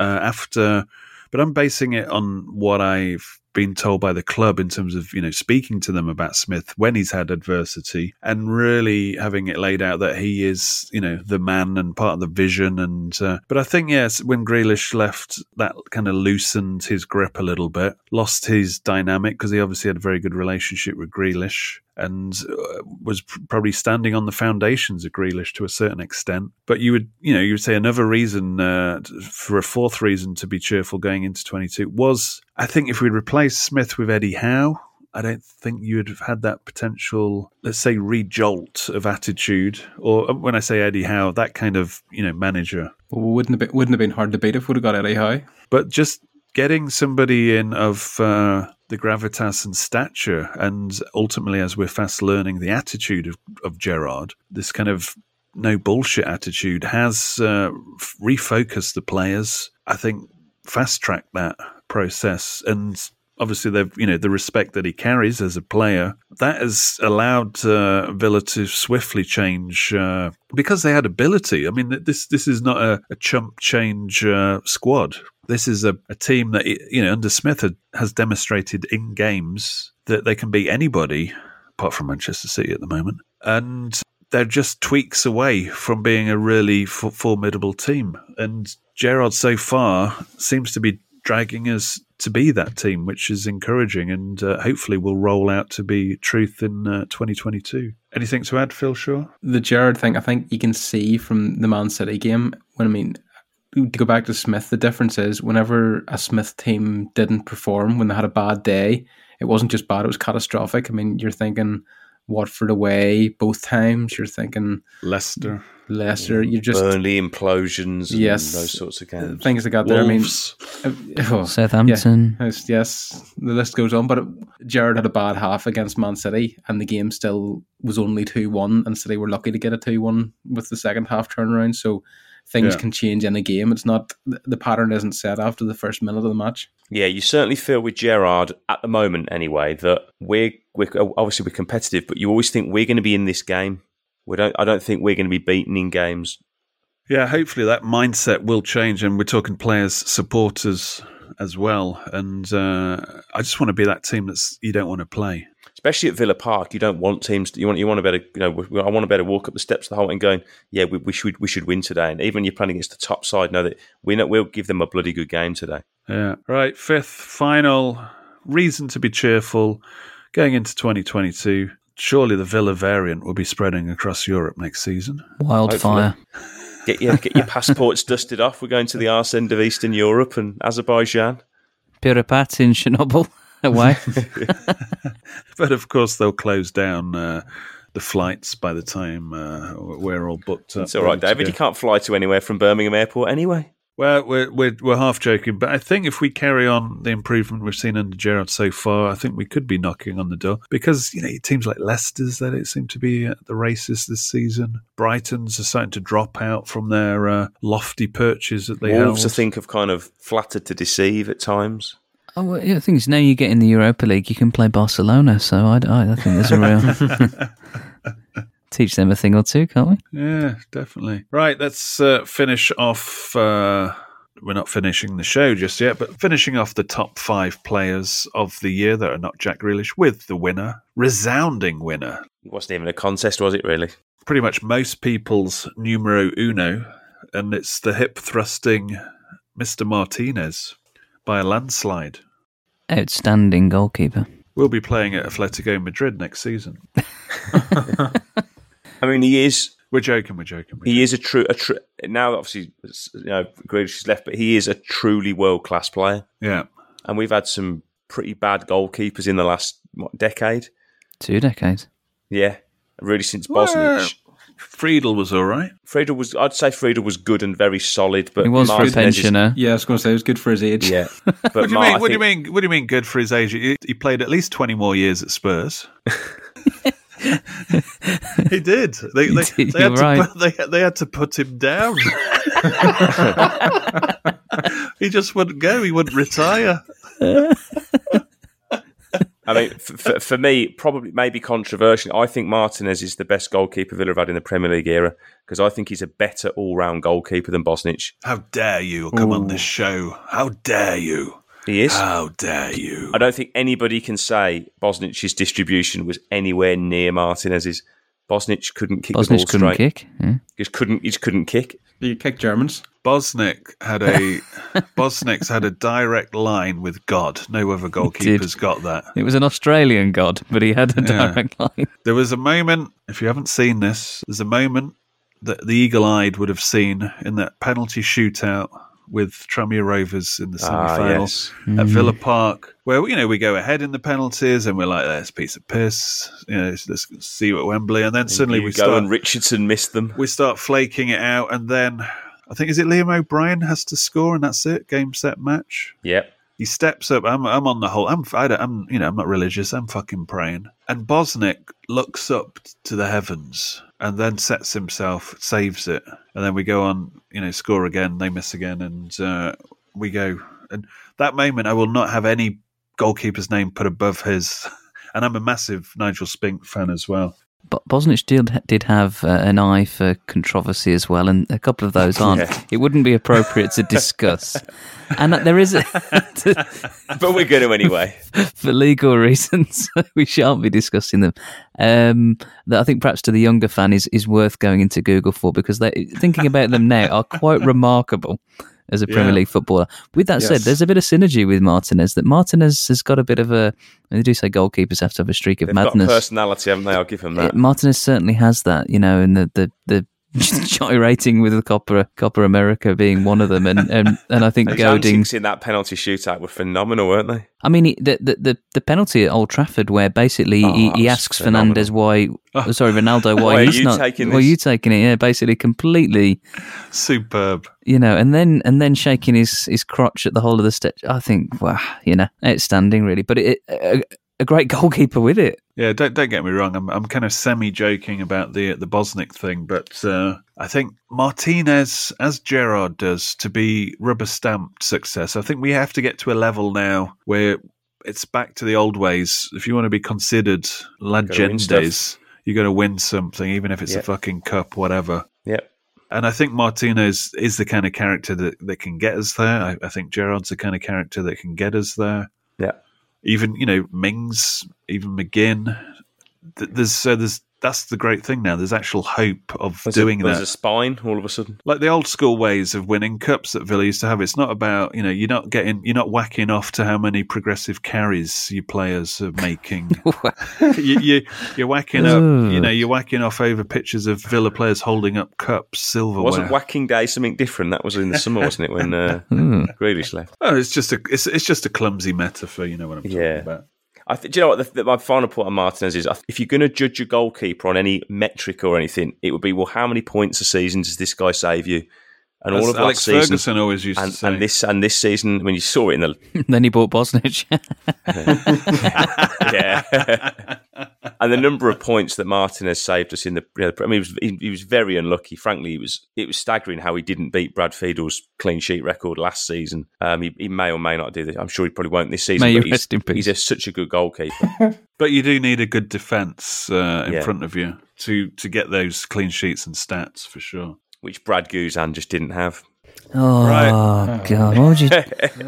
But I'm basing it on what I've been told by the club in terms of, speaking to them about Smith when he's had adversity, and really having it laid out that he is, the man and part of the vision. And but I think, yes, when Grealish left, that kind of loosened his grip a little bit, lost his dynamic, because he obviously had a very good relationship with Grealish, and was probably standing on the foundations of Grealish to a certain extent. But you would say another reason, for a fourth reason to be cheerful going into 22 was, I think if we'd replaced Smith with Eddie Howe, I don't think you would have had that potential, let's say, re-jolt of attitude. Or when I say Eddie Howe, that kind of, manager. Well, wouldn't have been hard to beat if we'd have got Eddie Howe. But just getting somebody in of the gravitas and stature, and ultimately, as we're fast learning, the attitude of Gerrard, this kind of no bullshit attitude, has refocused the players. I think fast-tracked that process, and obviously the respect that he carries as a player, that has allowed Villa to swiftly change because they had ability. I mean, this is not a chump change squad. This is a team that, under Smith has demonstrated in games that they can beat anybody, apart from Manchester City at the moment. And they're just tweaks away from being a really formidable team. And Gerrard so far seems to be dragging us to be that team, which is encouraging, and hopefully will roll out to be truth in 2022. Anything to add, Phil Shaw? The Gerrard thing, I think you can see from the Man City game, to go back to Smith, the difference is whenever a Smith team didn't perform, when they had a bad day, it wasn't just bad, it was catastrophic. I mean, you're thinking Watford away both times, you're thinking Leicester, you just Burnley implosions, and those sorts of games. Things like that. Wolves. Southampton. Yes, the list goes on. But Gerrard had a bad half against Man City, and the game still was only 2-1, and City were lucky to get a 2-1 with the second half turnaround. So things can change in a game. It's not, the pattern isn't set after the first minute of the match. Yeah, you certainly feel with Gerrard at the moment, anyway, that we're obviously we're competitive, but you always think we're going to be in this game. I don't think we're going to be beaten in games. Yeah, hopefully that mindset will change, and we're talking players, supporters as well. And I just want to be that team you don't want to play. Especially at Villa Park, you don't want teams. You want to better. I want to better walk up the steps of the whole and going, yeah, we should win today. And even when you're playing against the top side, know that we'll give them a bloody good game today. Yeah, right. Fifth, final reason to be cheerful going into 2022. Surely the Villa variant will be spreading across Europe next season. Wildfire. Get your passports dusted off. We're going to the arse end of Eastern Europe and Azerbaijan. Pirapat in Chernobyl away. But of course they'll close down the flights by the time we're all booked up. It's all right, David. You can't fly to anywhere from Birmingham Airport anyway. Well, we're half joking, but I think if we carry on the improvement we've seen under Gerrard so far, I think we could be knocking on the door, because teams like Leicester's that it seem to be at the races this season. Brighton's are starting to drop out from their lofty perches that they held. Wolves, I think, have kind of flattered to deceive at times. Oh, well, yeah, the thing is, now you get in the Europa League, you can play Barcelona, so I think there's a real... Teach them a thing or two, can't we? Yeah, definitely. Right, let's finish off... we're not finishing the show just yet, but finishing off the top 5 players of the year that are not Jack Grealish with the winner. Resounding winner. It wasn't even a contest, was it, really? Pretty much most people's numero uno, and it's the hip-thrusting Mr. Martinez by a landslide. Outstanding goalkeeper. We'll be playing at Atletico Madrid next season. I mean, he is. We're joking. He is a true. Now, obviously, Grealish has left, but he is a truly world-class player. Yeah, and we've had some pretty bad goalkeepers in the last decade. 2 decades. Yeah, really since Bosnich. Friedel was all right. I'd say Friedel was good and very solid, but He was for a Martinez pensioner. Yeah, I was going to say it was good for his age. Yeah. But What do you mean? Good for his age? He played at least 20 more years at Spurs. He did. They had to put him down. He just wouldn't go. He wouldn't retire. I mean, for me, probably maybe controversial. I think Martinez is the best goalkeeper Villa have had in the Premier League era because I think he's a better all-round goalkeeper than Bosnich. How dare you come on this show? How dare you? He is. How dare you? I don't think anybody can say Bosnich's distribution was anywhere near Martinez's. Bosnich couldn't kick the ball straight. Couldn't kick. Yeah. He just couldn't kick. You kick Germans. Bosnich's had a direct line with God. No other goalkeeper's got that. It was an Australian god, but he had a direct line. There was a moment, if you haven't seen this, there's a moment that the eagle-eyed would have seen in that penalty shootout with Tranmere Rovers in the semi-final at Villa Park, where we go ahead in the penalties and we're like, "That's a piece of piss." Let's see you at Wembley, and then suddenly we start. And Richardson missed them. We start flaking it out, and then I think is it Liam O'Brien has to score, and that's it. Game, set, match. Yep. He steps up. I'm on the whole. I'm not religious. I'm fucking praying. And Bosnich looks up to the heavens and then sets himself, saves it, and then we go on. Score again. They miss again, and we go. And that moment, I will not have any goalkeeper's name put above his. And I'm a massive Nigel Spink fan as well. But Bosnich did have an eye for controversy as well, and a couple of those aren't. Yeah. It wouldn't be appropriate to discuss. And there is but we're going to anyway. For legal reasons, we shan't be discussing them. That I think perhaps to the younger fan is worth going into Google for, because thinking about them now are quite remarkable as a Premier League footballer. With that said, there's a bit of synergy with Martinez, that Martinez has got a bit of a... They do say goalkeepers have to have a streak of madness. They've got personality, haven't they? I'll give them that. Martinez certainly has that, and the gyrating with the Copper America being one of them, and I think those goading antics in that penalty shootout were phenomenal, weren't they? I mean, the penalty at Old Trafford, where basically he asks Fernandes Ronaldo, why he's not. Why are you taking it? Yeah, basically completely superb. And then shaking his crotch at the whole of the stretch. I think, wow, outstanding, really. But a great goalkeeper with it. Yeah, don't get me wrong. I'm kind of semi-joking about the Bosnich thing, but I think Martinez, as Gerrard does, to be rubber-stamped success, I think we have to get to a level now where it's back to the old ways. If you want to be considered legendes, you got to win something, even if it's a fucking cup, whatever. Yep. And I think Martinez is the kind of character that can get us there. I think Gerrard's the kind of character that can get us there. Yeah. Even Mings, even McGinn. That's the great thing now. There's actual hope of doing that. There's a spine all of a sudden, like the old school ways of winning cups that Villa used to have. It's not about you're not whacking off to how many progressive carries your players are making. you're whacking up. You're whacking off over pictures of Villa players holding up cups, silverware. Wasn't Whacking Day something different? That was in the summer, wasn't it? When Grealish left. Oh, it's just a clumsy metaphor. You know what I'm talking about. Do you know what my final point on Martinez is? If you're going to judge your goalkeeper on any metric or anything, it would be, well, how many points a season does this guy save you? And all of Alex last season, Ferguson always used to say. And this season, when you saw it in the... Then he bought Bosnich. Yeah. And the number of points that Martinez saved us in the... I mean, he was very unlucky. Frankly, it was staggering how he didn't beat Brad Fiedel's clean sheet record last season. He may or may not do this. I'm sure he probably won't this season. May you rest in peace. He's such a good goalkeeper. But you do need a good defence in front of you to get those clean sheets and stats, for sure. Which Brad Guzan just didn't have. Oh, right. God. What would you...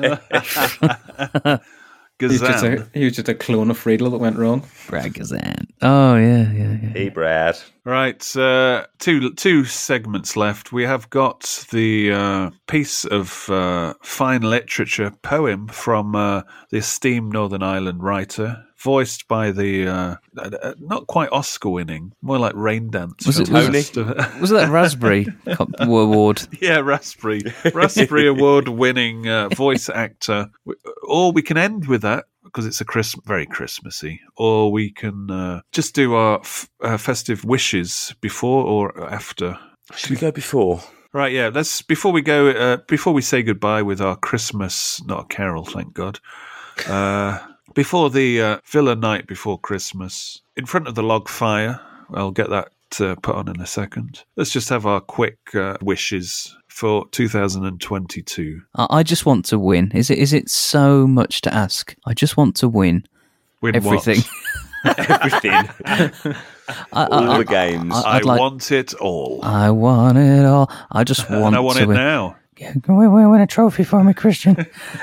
He was just a clone of Friedel that went wrong. Brad Guzan. Oh, yeah. Hey, Brad. Right, two segments left. We have got the piece of fine literature poem from the esteemed Northern Ireland writer, voiced by the not quite Oscar-winning, more like Rain Dance. Was it that Raspberry Award? Yeah, Raspberry Award-winning voice actor. Or we can end with that, because it's very Christmassy, or we can just do our festive wishes before or after. Should we go before? Right, yeah. Let's before we go. Before we say goodbye with our Christmas, not a carol, thank God. Before the Villa night before Christmas, in front of the log fire. I'll get that put on in a second. Let's just have our quick wishes for 2022. I just want to win. Is it so much to ask? I just want to win. Win everything. Everything. All the games. I want it all. I want it all. I just want I want to it win. now. Yeah, go win a trophy for me, Christian.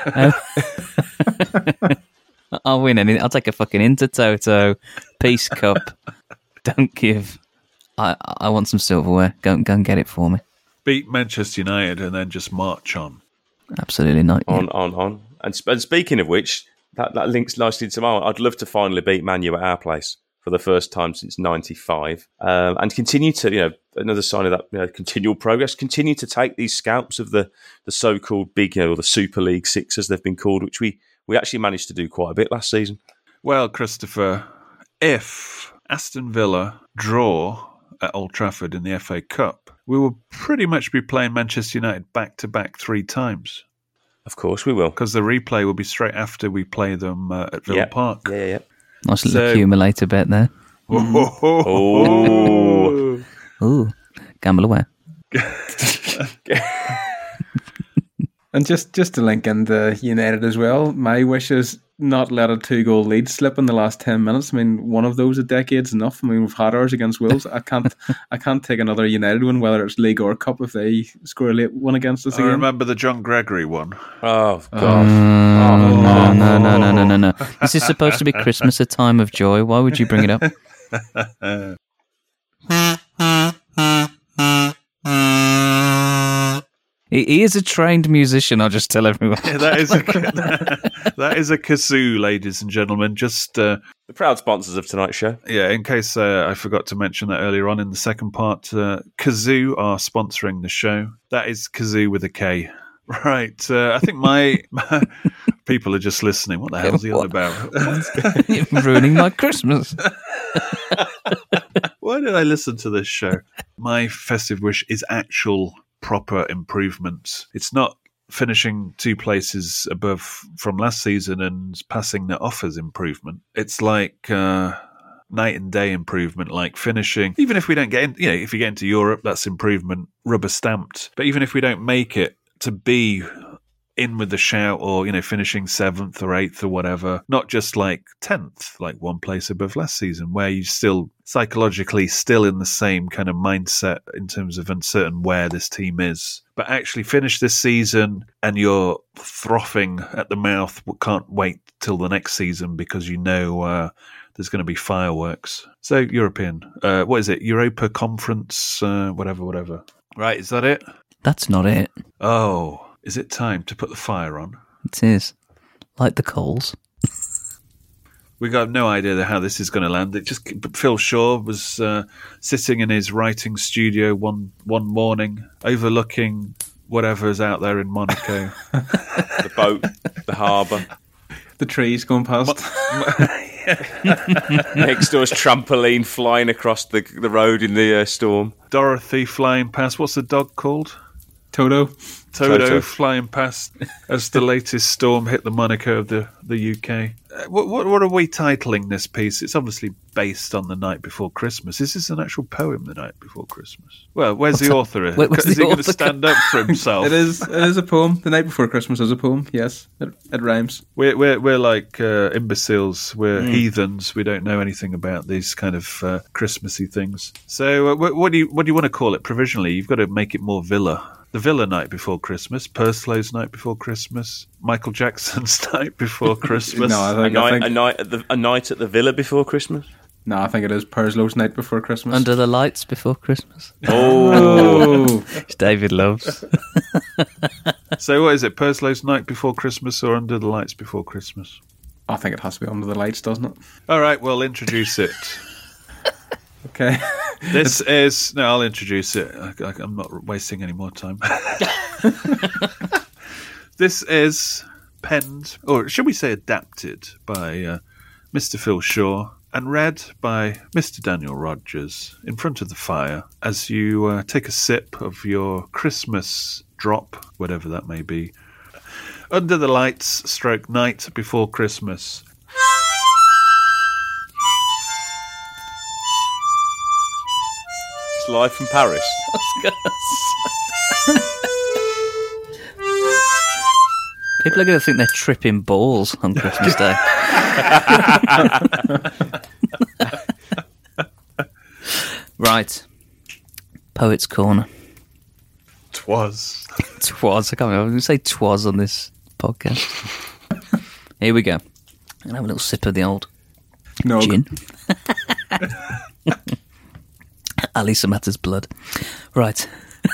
I'll win anything. I'll take a fucking Intertoto Peace Cup. Don't give. I want some silverware. Go and get it for me. Beat Manchester United and then just march on. Absolutely not. On. And speaking of which, that links nicely to mine. I'd love to finally beat Man U at our place for the first time since '95, and continue to, another sign of that, continual progress. Continue to take these scalps of the so-called big, or the Super League Six as they've been called, which we actually managed to do quite a bit last season. Well, Christopher, if Aston Villa draw at Old Trafford in the FA Cup, we will pretty much be playing Manchester United back-to-back 3 times. Of course we will. Because the replay will be straight after we play them at Villa Park. Yeah. Nice little accumulator bet there. Oh. Ooh, gamble away. And just to link into United as well, my wish is not let a 2-goal lead slip in the last 10 minutes. I mean, one of those a decade's enough. I mean, we've had ours against Wolves. I can't take another United one, whether it's League or Cup, if they score a late one against us again. I remember the John Gregory one. Oh, God. No. This is supposed to be Christmas, a time of joy. Why would you bring it up? He is a trained musician, I'll just tell everyone. Yeah, that is a kazoo, ladies and gentlemen. Just the proud sponsors of tonight's show. Yeah, in case I forgot to mention that earlier on in the second part, Kazoo are sponsoring the show. That is Kazoo with a K. Right. I think my people are just listening. What the hell is he on about? You're ruining my Christmas. Why did I listen to this show? My festive wish is actual proper improvements. It's not finishing 2 places above from last season and passing that off as improvement. It's like night and day improvement, like finishing. Even if we don't get in, if you get into Europe, that's improvement, rubber stamped. But even if we don't make it, to be in with the shout, or finishing 7th or 8th or whatever, not just like 10th, like 1 place above last season, where you still psychologically still in the same kind of mindset in terms of uncertain where this team is, but actually finish this season and you're frothing at the mouth, can't wait till the next season because there's going to be fireworks. So European, what is it? Europa Conference, whatever. Right, is that it? That's not it. Oh, is it time to put the fire on? It is. Like the coals. We got no idea how this is going to land. Phil Shaw was sitting in his writing studio one morning, overlooking whatever's out there in Monaco. The boat, the harbour. The trees going past. Next door's trampoline flying across the road in the storm. Dorothy flying past. What's the dog called? Toto flying past as the latest storm hit the Monaco of the UK. What are we titling this piece? It's obviously based on The Night Before Christmas. Is this an actual poem, The Night Before Christmas? Well, where's the author? Is he going to stand up for himself? It is a poem. The Night Before Christmas is a poem. Yes, it rhymes. We're like imbeciles. We're heathens. We don't know anything about these kind of Christmassy things. So, what do you want to call it provisionally? You've got to make it more Villa. The Villa Night Before Christmas, Perslow's Night Before Christmas, Michael Jackson's Night Before Christmas. No, I think a night at the Villa before Christmas. No, I think it is Perslow's Night Before Christmas. Under the Lights Before Christmas. Oh, which David loves. So what is it, Perslow's Night Before Christmas or Under the Lights Before Christmas? I think it has to be Under the Lights, doesn't it? All right, well, introduce it. Okay. I'll introduce it. I'm not wasting any more time. This is penned, or should we say adapted, by Mr. Phil Shaw and read by Mr. Daniel Rogers in front of the fire as you take a sip of your Christmas drop, whatever that may be, under the lights / night before Christmas. It's live from Paris. People are going to think they're tripping balls on Christmas Day. Right. Poets' Corner. Twas. Twas. I can't remember. I'm going to say twas on this podcast. Here we go. I'm going to have a little sip of the old gin. Ali Samatta's blood. Right.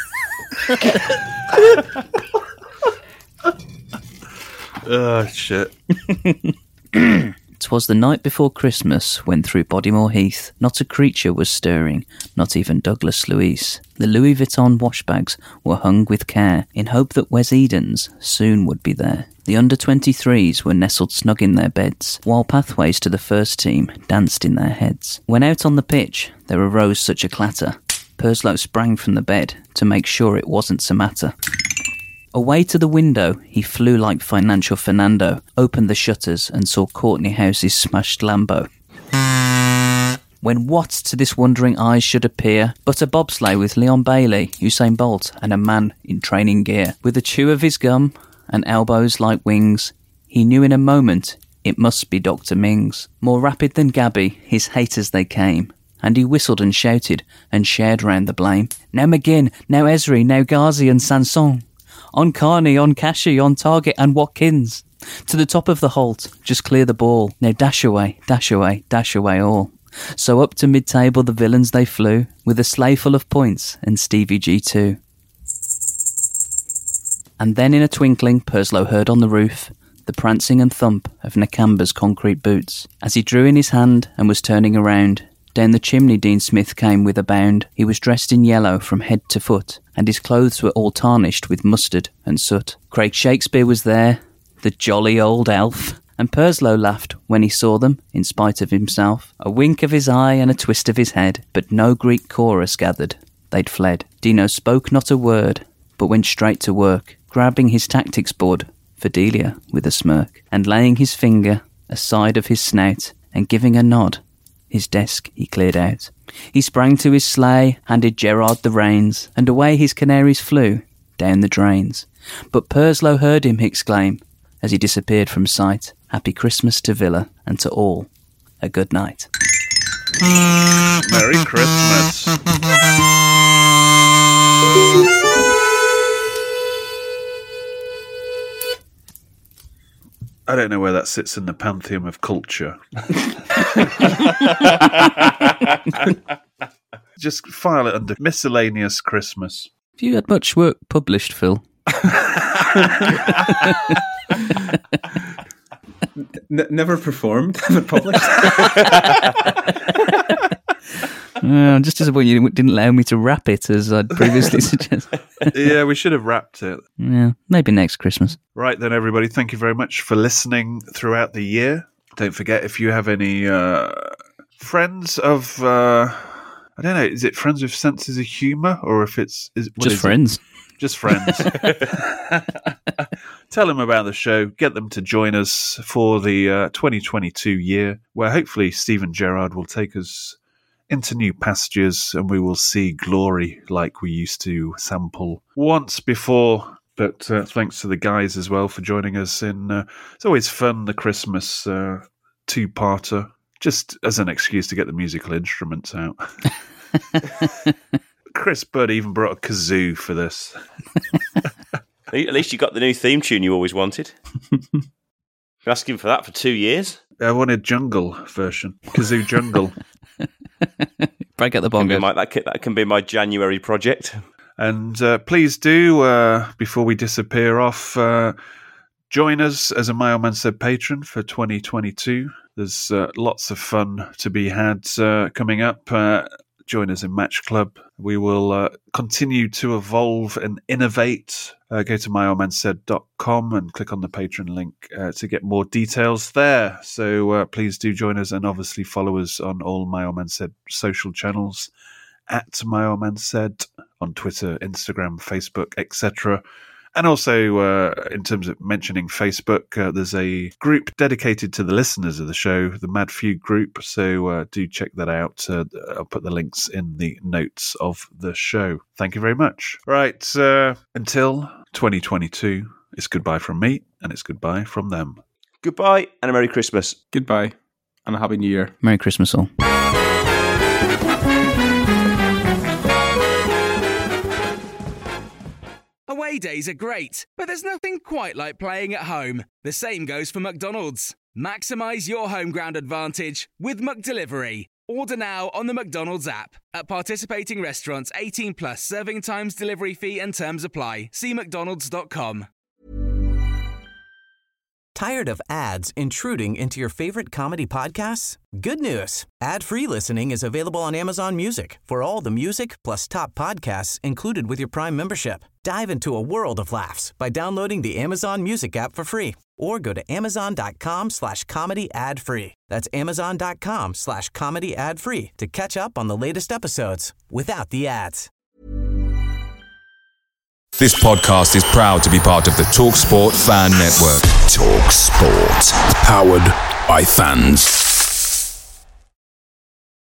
Oh, shit. 'Twas the night before Christmas, when through Bodymore Heath not a creature was stirring, not even Douglas Luiz. The Louis Vuitton washbags were hung with care, in hope that Wes Edens soon would be there. The under-23s were nestled snug in their beds, while pathways to the first team danced in their heads. When out on the pitch there arose such a clatter, Purslow sprang from the bed to make sure it wasn't Samatta. Away to the window, he flew like Financial Fernando, opened the shutters and saw Courtney House's smashed Lambo. When what to this wondering eyes should appear but a bobsleigh with Leon Bailey, Usain Bolt and a man in training gear. With a chew of his gum and elbows like wings, he knew in a moment it must be Dr. Mings. More rapid than Gabby, his haters they came, and he whistled and shouted and shared round the blame. Now McGinn, now Esri, now Ghazi and Sanson. On Carney, on Kashi, on Target and Watkins. To the top of the Holt, just clear the ball. Now dash away, dash away, dash away all. So up to mid-table the villains they flew, with a sleigh full of points and Stevie G too. And then in a twinkling Purslow heard on the roof the prancing and thump of Nakamba's concrete boots. As he drew in his hand and was turning around, down the chimney Dean Smith came with a bound. He was dressed in yellow from head to foot, and his clothes were all tarnished with mustard and soot. Craig Shakespeare was there, the jolly old elf, and Purslow laughed when he saw them, in spite of himself. A wink of his eye and a twist of his head, but no Greek chorus gathered. They'd fled. Dino spoke not a word, but went straight to work, grabbing his tactics board for Delia with a smirk, and laying his finger aside of his snout, and giving a nod, his desk he cleared out. He sprang to his sleigh, handed Gerard the reins, and away his canaries flew down the drains. But Purslow heard him exclaim, as he disappeared from sight, Happy Christmas to Villa, and to all, a good night. Merry Christmas. I don't know where that sits in the pantheon of culture. Just file it under miscellaneous Christmas. Have you had much work published, Phil? Never performed, haven't published. I'm just disappointed you didn't allow me to wrap it as I'd previously suggested. Yeah, we should have wrapped it. Yeah, maybe next Christmas. Right then, everybody, thank you very much for listening throughout the year. Don't forget, if you have any friends of, I don't know, is it friends with senses of humour, or if it's... Just friends. Just friends. Tell them about the show. Get them to join us for the 2022 year, where hopefully Stephen Gerrard will take us into new pastures and we will see glory like we used to sample once before. But thanks to the guys as well for joining us in. It's always fun, the Christmas two-parter, just as an excuse to get the musical instruments out. Chris Budd even brought a kazoo for this. At least you got the new theme tune you always wanted. Been asking for that for 2 years. I wanted jungle version. Kazoo jungle. Break out the bongo. That can be my January project. And please do, before we disappear off, join us as a Mailman Said patron for 2022. There's lots of fun to be had coming up. join us in Match Club. We will continue to evolve and innovate. Go to myoldmansaid.com and click on the Patreon link to get more details there. So please do join us, and obviously follow us on all My Old Man Said social channels at My Old Man Said on Twitter, Instagram, Facebook, etc. And also, in terms of mentioning Facebook, there's a group dedicated to the listeners of the show, the Mad Few group. So do check that out. I'll put the links in the notes of the show. Thank you very much. Right, until 2022, it's goodbye from me, and it's goodbye from them. Goodbye and a Merry Christmas. Goodbye and a Happy New Year. Merry Christmas all. Away days are great, but there's nothing quite like playing at home. The same goes for McDonald's. Maximise your home ground advantage with McDelivery. Order now on the McDonald's app. At participating restaurants, 18 plus, serving times, delivery fee and terms apply. See mcdonalds.com. Tired of ads intruding into your favorite comedy podcasts? Good news. Ad-free listening is available on Amazon Music for all the music plus top podcasts included with your Prime membership. Dive into a world of laughs by downloading the Amazon Music app for free or go to amazon.com/comedy ad-free. That's amazon.com/comedy ad-free to catch up on the latest episodes without the ads. This podcast is proud to be part of the TalkSport Fan Network. TalkSport. Powered by fans.